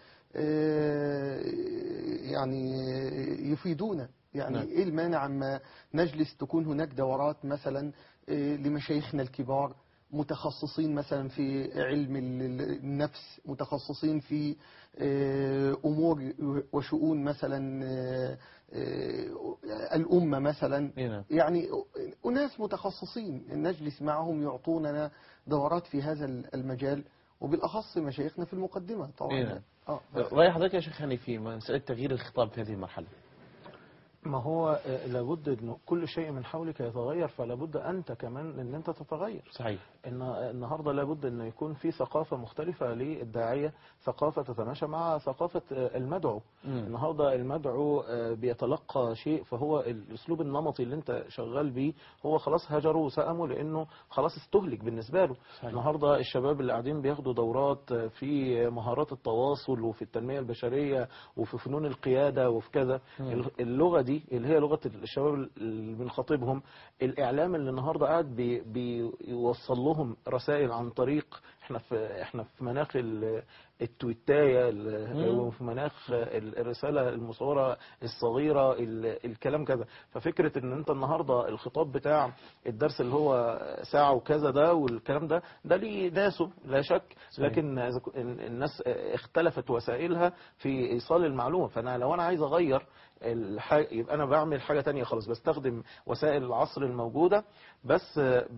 C: يعني يفيدون. يعني نعم. إيه المانع أما نجلس تكون هناك دورات مثلا لمشايخنا الكبار متخصصين مثلا في علم النفس، متخصصين في أمور وشؤون مثلا الأمة مثلا، يعني أناس متخصصين نجلس معهم يعطوننا دورات في هذا المجال، وبالأخص مشايخنا في المقدمة طبعا.
A: آه. رأي حضرتك يا شيخ هاني في مسألة تغيير الخطاب في هذه المرحلة؟
D: ما هو لابد أن كل شيء من حولك يتغير، فلابد أنت كمان أن أنت تتغير.
A: صحيح.
D: إن النهاردة لابد أن يكون في ثقافة مختلفة للداعية، ثقافة تتماشى مع ثقافة المدعو. مم. النهاردة المدعو بيتلقى شيء، فهو الأسلوب النمطي اللي أنت شغال بيه هو خلاص هجره وسأمه لأنه خلاص استهلك بالنسبة له. صحيح. النهاردة الشباب اللي قاعدين بياخدوا دورات في مهارات التواصل وفي التنمية البشرية وفي فنون القيادة وفي كذا، اللغة دي اللي هي لغة الشباب اللي بنخاطبهم، الإعلام اللي النهاردة قاعد بي بيوصل لهم رسائل عن طريق احنا في احنا في مناخ التويتايه وفي مناخ الرساله المصوره الصغيره الكلام كذا. ففكره ان انت النهارده الخطاب بتاع الدرس اللي هو ساعه وكذا ده والكلام ده ده ليه ناسه لا شك، لكن الناس اختلفت وسائلها في ايصال المعلومه. فانا لو انا عايز اغير الحاجة يبقى انا بعمل حاجه تانية خالص، بستخدم وسائل العصر الموجوده بس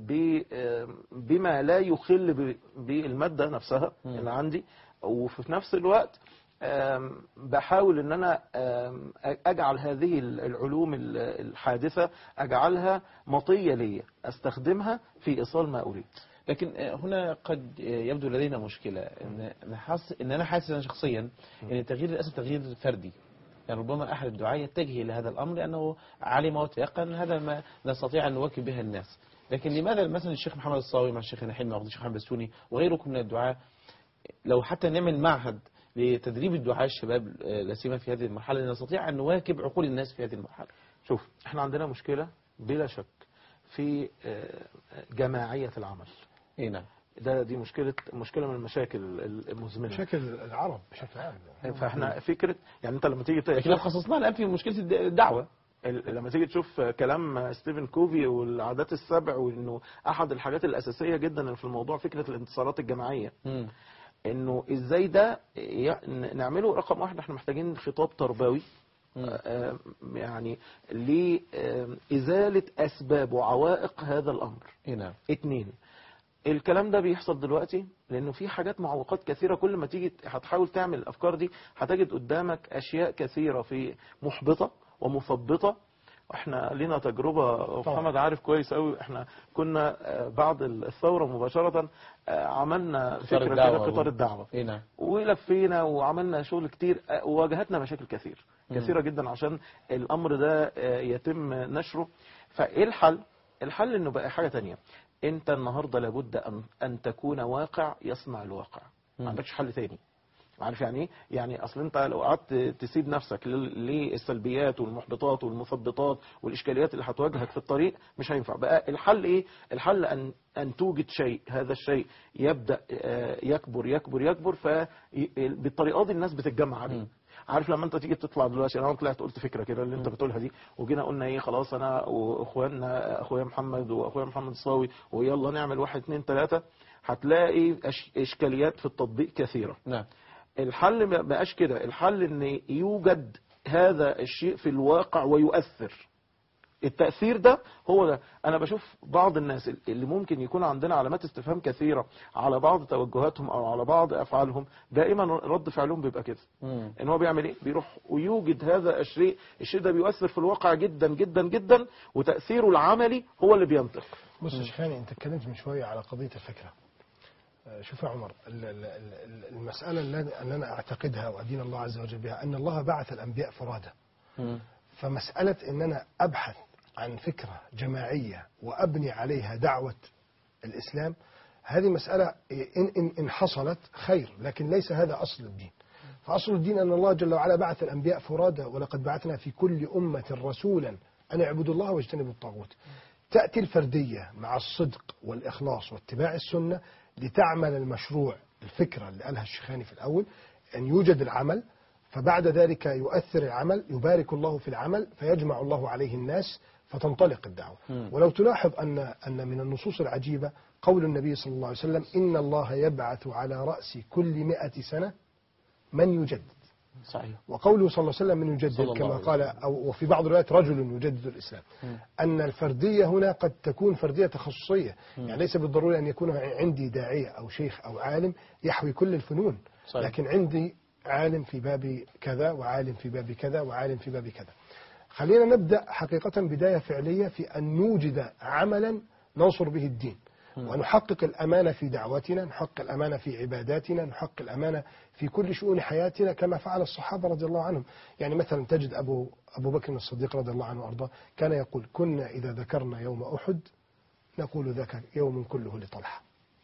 D: بما لا يخل بالماده نفسها اللي عندي، وفي نفس الوقت بحاول ان انا اجعل هذه العلوم الحادثه اجعلها مطيه لي استخدمها في ايصال ما اريد.
A: لكن هنا قد يبدو لدينا مشكله ان انا حاسس ان انا حاسس انا شخصيا ان التغيير للاسف تغيير فردي. يعني ربما أحد الدعاة يتجه إلى هذا الأمر لأنه علم وتيقن هذا ما نستطيع أن نواكب به الناس. لكن لماذا مثلا الشيخ محمد الصاوي مع الشيخ حلمي وعبد الشيخ محمد السوني وغيركم من الدعاة لو حتى نعمل معهد لتدريب الدعاة الشباب لا سيما في هذه المرحلة نستطيع أن نواكب عقول الناس في هذه المرحلة؟
D: شوف احنا عندنا مشكلة بلا شك في جماعية العمل.
A: اي نعم.
D: ده دي مشكلة مشكلة من المشاكل المزمنة.
B: مشاكل العرب بشكل عام.
D: فاحنا فكرة يعني انت لما تيجي
A: لكن لو خصصنا الآن في مشكلة الدعوة،
D: لما تيجي تشوف كلام ستيفن كوفي والعادات السبع، وانه احد الحاجات الاساسية جدا في الموضوع فكرة الانتصارات الجماعية. م. انه ازاي ده نعمله. رقم واحد احنا محتاجين خطاب تربوي يعني لإزالة أسباب وعوائق هذا الأمر.
A: هنا.
D: اتنين، الكلام ده بيحصل دلوقتي لأنه في حاجات معوقات كثيرة، كل ما تيجي هتحاول تعمل الأفكار دي هتجد قدامك أشياء كثيرة في محبطة ومثبطة. احنا لنا تجربة، محمد عارف كويس قوي، احنا كنا بعد الثورة مباشرة عملنا فكرة كده قطار الدعوة
A: هنا.
D: ولفينا وعملنا شغل كتير وواجهتنا مشاكل كثير كثيرة جدا عشان الأمر ده يتم نشره. فإيه الحل؟ الحل إنه بقى حاجة تانية. أنت النهاردة لابد أن, أن تكون واقع يصنع الواقع. ما عندكش حل تاني. عارف يعني ايه؟ يعني اصل انت لو قعدت تسيب نفسك للسلبيات والمحبطات والمثبطات والاشكاليات اللي هتواجهك في الطريق مش هينفع. بقى الحل ايه؟ الحل ان ان توجد شيء، هذا الشيء يبدا يكبر يكبر يكبر، فبالطريقه دي الناس بتتجمع عليه. عارف لما انت تيجي تطلع دلوقتي، انا طلعت قلت فكره كده اللي انت بتقولها دي، وجينا قلنا ايه، خلاص انا واخواننا اخويا محمد واخويا محمد الصاوي ويلا نعمل واحد اثنين ثلاثه، هتلاقي اشكاليات في التطبيق كثيره.
A: نعم.
D: الحل ما بقاش كده، الحل ان يوجد هذا الشيء في الواقع ويؤثر. التأثير ده هو ده. انا بشوف بعض الناس اللي ممكن يكون عندنا علامات استفهام كثيرة على بعض توجهاتهم او على بعض افعالهم، دائما رد فعلهم بيبقى كده. ان هو بيعمل ايه؟ بيروح ويوجد هذا الشيء، الشيء ده بيؤثر في الواقع جدا جدا جدا، وتأثيره العملي هو اللي بينطق.
B: بص يا شيخاني، انت اتكلمت من شوية على قضية الفكرة. شوف يا عمر، المسألة اللي أنا أعتقدها وأدين الله عز وجل بها أن الله بعث الأنبياء فرادى. فمسألة أن أنا أبحث عن فكرة جماعية وأبني عليها دعوة الإسلام، هذه مسألة إن, إن, إن حصلت خير، لكن ليس هذا أصل الدين. فأصل الدين أن الله جل وعلا بعث الأنبياء فرادى، ولقد بعثنا في كل أمة رسولا أن اعبدوا الله واجتنبوا الطاغوت. تأتي الفردية مع الصدق والإخلاص واتباع السنة لتعمل المشروع. الفكرة اللي قالها الشيخاني في الأول أن يوجد العمل، فبعد ذلك يؤثر العمل، يبارك الله في العمل، فيجمع الله عليه الناس فتنطلق الدعوة. م. ولو تلاحظ أن أن من النصوص العجيبة قول النبي صلى الله عليه وسلم: إن الله يبعث على رأس كل مئة سنة من يجدد.
A: صحيح.
B: وقوله صلى الله عليه وسلم من يجدد كما قال، أو وفي بعض الروايات رجل يجدد الإسلام. م. أن الفردية هنا قد تكون فردية تخصصية. م. يعني ليس بالضرورة أن يكون عندي داعية أو شيخ أو عالم يحوي كل الفنون. صحيح. لكن عندي عالم في باب كذا وعالم في باب كذا وعالم في باب كذا. خلينا نبدأ حقيقة بداية فعلية في أن نوجد عملا ننصر به الدين، ونحقق الأمانة في دعوتنا، نحقق الأمانة في عباداتنا، نحقق الأمانة في كل شؤون حياتنا كما فعل الصحابة رضي الله عنهم. يعني مثلا تجد أبو, أبو بكر الصديق رضي الله عنه وأرضاه كان يقول: كنا إذا ذكرنا يوم أحد نقول ذاك يوم كله لطلحة.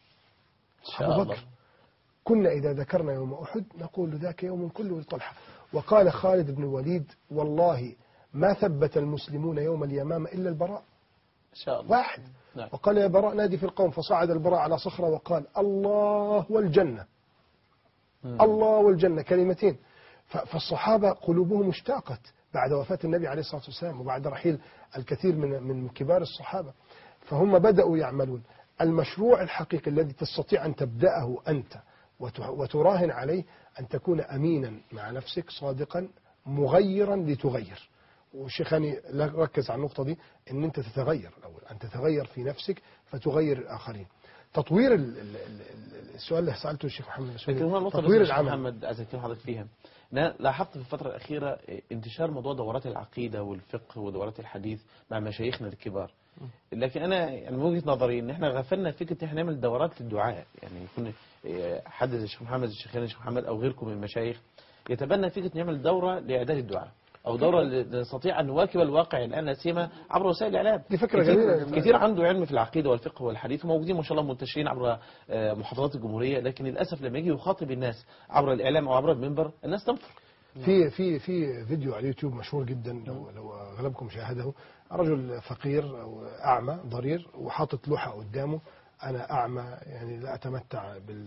B: أبو بكر كنا إذا ذكرنا يوم أحد نقول ذاك يوم كله لطلحة. وقال خالد بن الوليد: والله ما ثبت المسلمون يوم اليمامة إلا البراء.
A: شاء الله.
B: واحد. نعم. وقال يا براء نادي في القوم، فصعد البراء على صخرة وقال الله والجنة. مم. الله والجنة كلمتين. فالصحابة قلوبهم اشتاقت بعد وفاة النبي عليه الصلاة والسلام وبعد رحيل الكثير من من كبار الصحابة، فهم بدأوا يعملون. المشروع الحقيقي الذي تستطيع أن تبدأه أنت وتراهن عليه أن تكون أمينا مع نفسك، صادقا، مغيرا لتغير. والشيخاني ركز على النقطة دي، أن أنت تتغير الأول، أن تتغير في نفسك فتغير الآخرين. تطوير ال ال ال السؤال اللي سألته الشيخ محمد
A: مسؤولي، تطوير العمل. محمد عايز أكلم حضرتك فيها. أنا لاحظت في الفترة الأخيرة انتشار موضوع دورات العقيدة والفقه ودورات الحديث مع مشايخنا الكبار، لكن أنا يعني من وجهة نظري إن إحنا غفلنا فكرة إن إحنا نعمل دورات للدعاء. يعني يكون حد زي الشيخ محمد الشيخاني الشيخ محمد أو غيركم من المشايخ يتبنى فكرة نعمل دورة لإعداد الدعاء، أو دورة نستطيع أن نواكب الواقع الآن لا سيما عبر وسائل الإعلام.
B: دي فكرة جميلة.
A: كثير عنده علم في العقيدة والفقه والحديث وموجودين ما شاء الله منتشرين عبر محافظات الجمهورية، لكن للأسف لما يجي يخاطب الناس عبر الإعلام أو عبر المنبر الناس تنفر.
B: في في في فيديو على اليوتيوب مشهور جدا، لو لو اغلبكم شاهده، رجل فقير او اعمى ضرير وحاطط لوحه قدامه، انا اعمى يعني لا اتمتع بال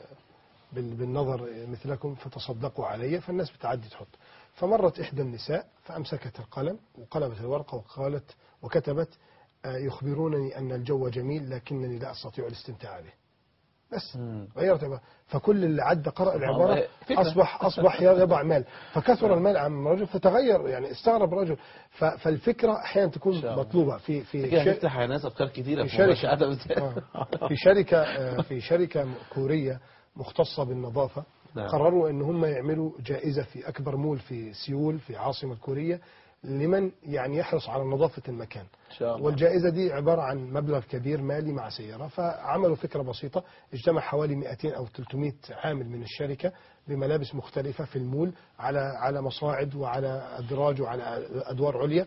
B: بالنظر مثلكم فتصدقوا علي، فالناس بتعدي تحط. فمرت احدى النساء فامسكت القلم وقلبت الورقه وقالت وكتبت يخبرونني ان الجو جميل لكنني لا استطيع الاستمتاع به. بس غيرت. فكل اللي عدى قرأ العبارة أصبح أصبح يضع مال، فكثر المال عن الرجل فتغير، يعني استغرب الرجل. فالفكرة أحيانا تكون مطلوبة في في
A: يفتح ناس أفكار كثيرة
B: في شركة في شركة في شركة كورية مختصة بالنظافة. نعم. قرروا ان هم يعملوا جائزة في أكبر مول في سيول في عاصمة كوريا لمن يعني يحرص على نظافة المكان. شاء الله. والجائزة دي عبارة عن مبلغ كبير مالي مع سيارة. فعملوا فكرة بسيطة، اجتمع حوالي مئتين أو ثلاثمئة عامل من الشركة بملابس مختلفة في المول على على مصاعد وعلى أدراج وعلى أدوار عليا،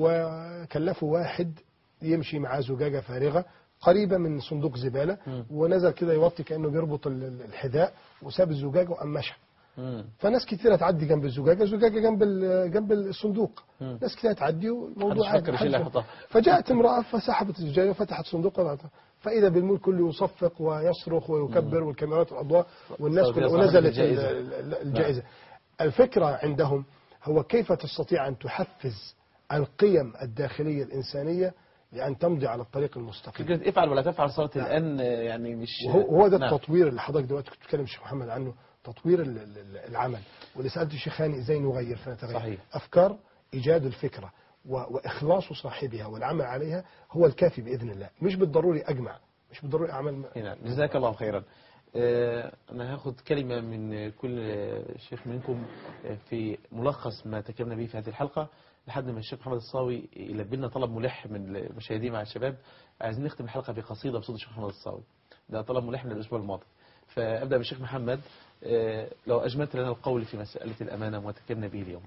B: وكلفوا واحد يمشي معاه زجاجة فارغة قريبة من صندوق زبالة، ونزل كده يوطي كأنه بيربط الحذاء وساب الزجاجة وقمشها. فناس كتيرة تعدي جنب الزجاجة، الزجاجة جنب جنب الصندوق، مم. ناس كتيرة تعدي والموضوع عادي. فجاءت امرأة فسحبت الزجاجة وفتحت صندوق، فإذا بالمول كله يصفق ويصرخ ويكبر، مم. والكاميرات والأضواء والناس كلها، ونزلت الجائزة. الجائزة. الفكرة عندهم هو كيف تستطيع أن تحفز القيم الداخلية الإنسانية لأن تمضي على الطريق المستقيم.
A: فكرة افعل ولا تفعل صارت الآن يعني مش
B: هو ده التطوير اللي حضرتك دلوقتي كنت بتتكلم الشيخ محمد عنه، تطوير العمل. واللي سألت الشيخاني ازاي نغير فنتغير. صحيح. أفكار، إيجاد الفكرة وإخلاص صاحبها والعمل عليها هو الكافي بإذن الله، مش بالضروري أجمع، مش بالضروري أعمل.
A: نعم. جزاك الله خيرا. أنا هاخد كلمة من كل شيخ منكم في ملخص ما تكلمنا به في هذه الحلقة لحد ما الشيخ محمد الصاوي يلبي لنا طلب ملح من المشاهدين مع الشباب. عايزين نختم الحلقة بقصيدة بصوت الشيخ محمد الصاوي، ده طلب ملح من الأسبوع الماضي. فأبدأ بالشيخ محمد، لو أجملت لنا القول في مسألة الأمانة وما تكلمنا به اليوم.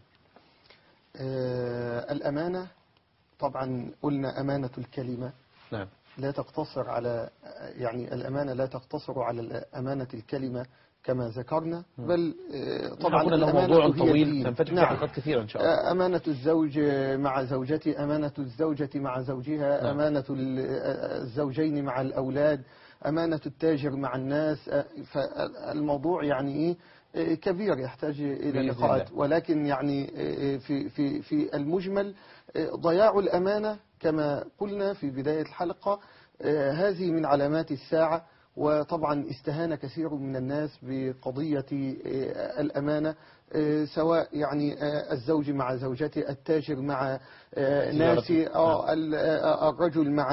C: آه الأمانة طبعا قلنا أمانة الكلمة. نعم. لا تقتصر على يعني الأمانة لا تقتصر على أمانة الكلمة كما ذكرنا، بل طبعا
A: الأمانة موضوع طويل تنفتح في حلقات كثيرة إن شاء الله.
C: أمانة الزوج مع زوجته، أمانة الزوجة مع زوجها، نعم. أمانة الزوجين مع الأولاد، أمانة التاجر مع الناس. فالموضوع يعني إيه كبير يحتاج إلى لقاءات، ولكن يعني في في في المجمل ضياع الأمانة كما قلنا في بداية الحلقة هذه من علامات الساعة. وطبعا استهان كثير من الناس بقضية الأمانة، سواء يعني الزوج مع زوجته، التاجر مع ناسه، الرجل مع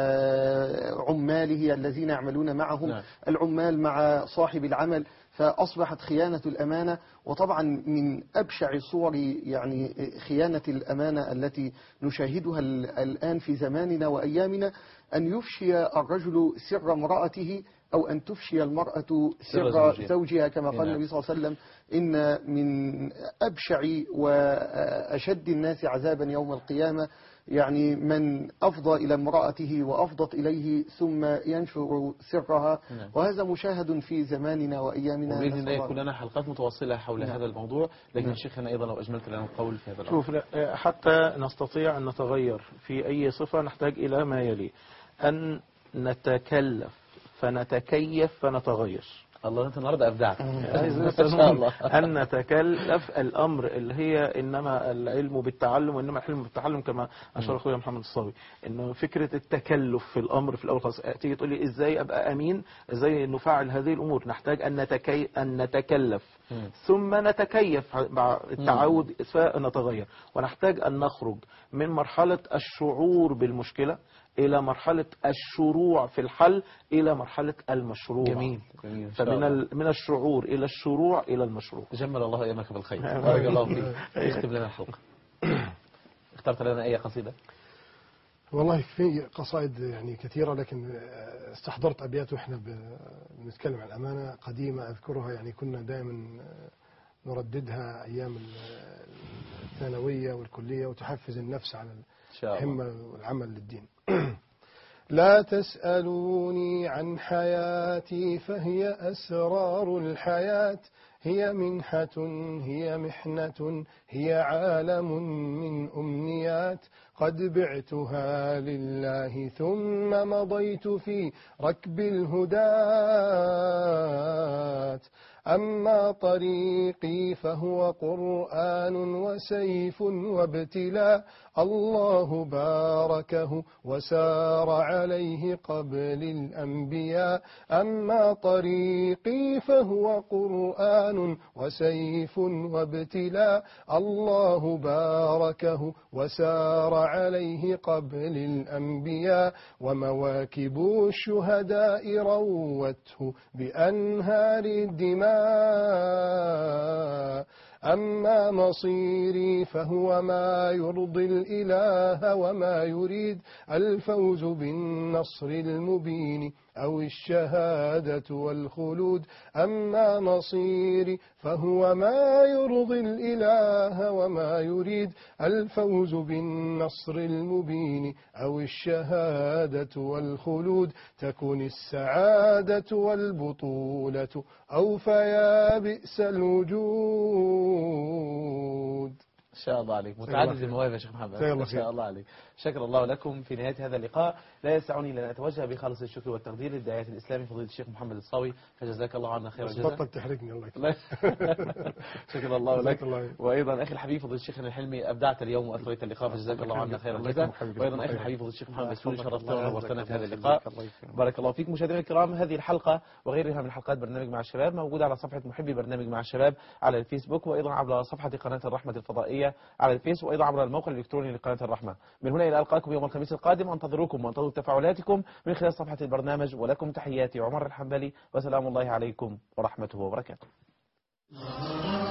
C: عماله الذين يعملون معهم، العمال مع صاحب العمل. فأصبحت خيانة الأمانة، وطبعا من أبشع صور يعني خيانة الأمانة التي نشاهدها الآن في زماننا وأيامنا أن يفشي الرجل سر امرأته أو أن تفشي المرأة سر زوجها، كما قال النبي صلى الله عليه وسلم إن من أبشع وأشد الناس عذابا يوم القيامة يعني من أفضى إلى امرأته وأفضت إليه ثم ينشر سرها،
A: نعم.
C: وهذا مشاهد في زماننا وأيامنا.
A: وبإذن الله يكون لنا حلقات متواصلة حول
C: نعم.
A: هذا الموضوع، لكن
C: نعم.
A: شيخنا أيضا لو أجملت لنا القول في هذا
D: شوف، حتى نستطيع أن نتغير في أي صفة نحتاج إلى ما يلي: أن نتكلف فنتكيف فنتغير.
A: الله، أنت النهارده أبدعت.
D: ما شاء الله. أن نتكلف الأمر اللي هي إنما العلم بالتعلم وإنما الحلم بالتعلم، كما أشار أخويا محمد الصاوي، إنه فكرة التكلف في الأمر في الأول خالص. تيجي تقول لي إزاي أبقى أمين، إزاي نفعل هذه الأمور؟ نحتاج أن نتكي أن نتكلف ثم نتكيف مع التعود فنتغير، ونحتاج أن نخرج من مرحلة الشعور بالمشكلة إلى مرحلة الشروع في الحل إلى مرحلة المشروع.
A: جميل, جميل.
D: فمن من الشعور إلى الشروع إلى المشروع.
A: جمل الله أيامك بالخير. بارك الله فيك. اختم لنا الحلقة. اخترت لنا أي قصيدة؟
B: والله في قصائد يعني كثيرة، لكن استحضرت أبيات وإحنا بنتكلم عن الأمانة قديمة أذكرها، يعني كنا دائما نرددها أيام الثانوية والكلية، وتحفز النفس على الهمة والعمل للدين. لا تسألوني عن حياتي فهي أسرار الحياة، هي منحة هي محنة هي عالم من أمنيات، قد بعتها لله ثم مضيت في ركب الهداة. أما طريقي فهو قرآن وسيف وابتلاء، الله باركه وسار عليه قبل الأنبياء. أما طريقي فهو قرآن وسيف وابتلاء، الله باركه وسار عليه قبل الأنبياء. ومواكب الشهداء روته بأنهار الدماء. أما مصيري فهو ما يرضي الإله وما يريد، الفوز بالنصر المبين أو الشهادة والخلود. أما مصيري فهو ما يرضي الإله وما يريد، الفوز بالنصر المبين أو الشهادة والخلود. تكن السعادة والبطولة أو فيا بئس الوجود.
A: إن شاء الله عليك، متعدد المواهب يا شيخ محمد. إن شاء الله عليك. شكر الله لكم. في نهاية هذا اللقاء لا يسعني لأن أتوجه بخالص الشكر والتقدير للداعية الإسلامي فضيلة الشيخ محمد الصاوي، فجزاك الله عنا خير الجزاء.
B: بطل تحرجني الله يكرمك.
A: شكر الله لك. وأيضا أخي الحبيب فضيلة الشيخ الحلمي، أبدعت اليوم وأثريت اللقاء، فجزاك الله عنا خير الجزاء. وأيضا أخي الحبيب فضيلة الشيخ محمد السوري، شرفتنا ونورتنا في هذا اللقاء. بارك الله فيك. مشاهدينا الكرام، هذه الحلقة وغيرها من حلقات برنامج مع الشباب موجودة على صفحة محبي برنامج مع الشباب على الفيسبوك، وأيضا عبر صفحة قناة الرحمة الفضائية على الفيس، وأيضا عبر الموقع الإلكتروني لقناة الرحمة. من هنا إلى ألقاكم يوم الخميس القادم، وانتظروكم وانتظروا تفاعلاتكم من خلال صفحة البرنامج. ولكم تحياتي عمر الحنبلي، وسلام الله عليكم ورحمته وبركاته.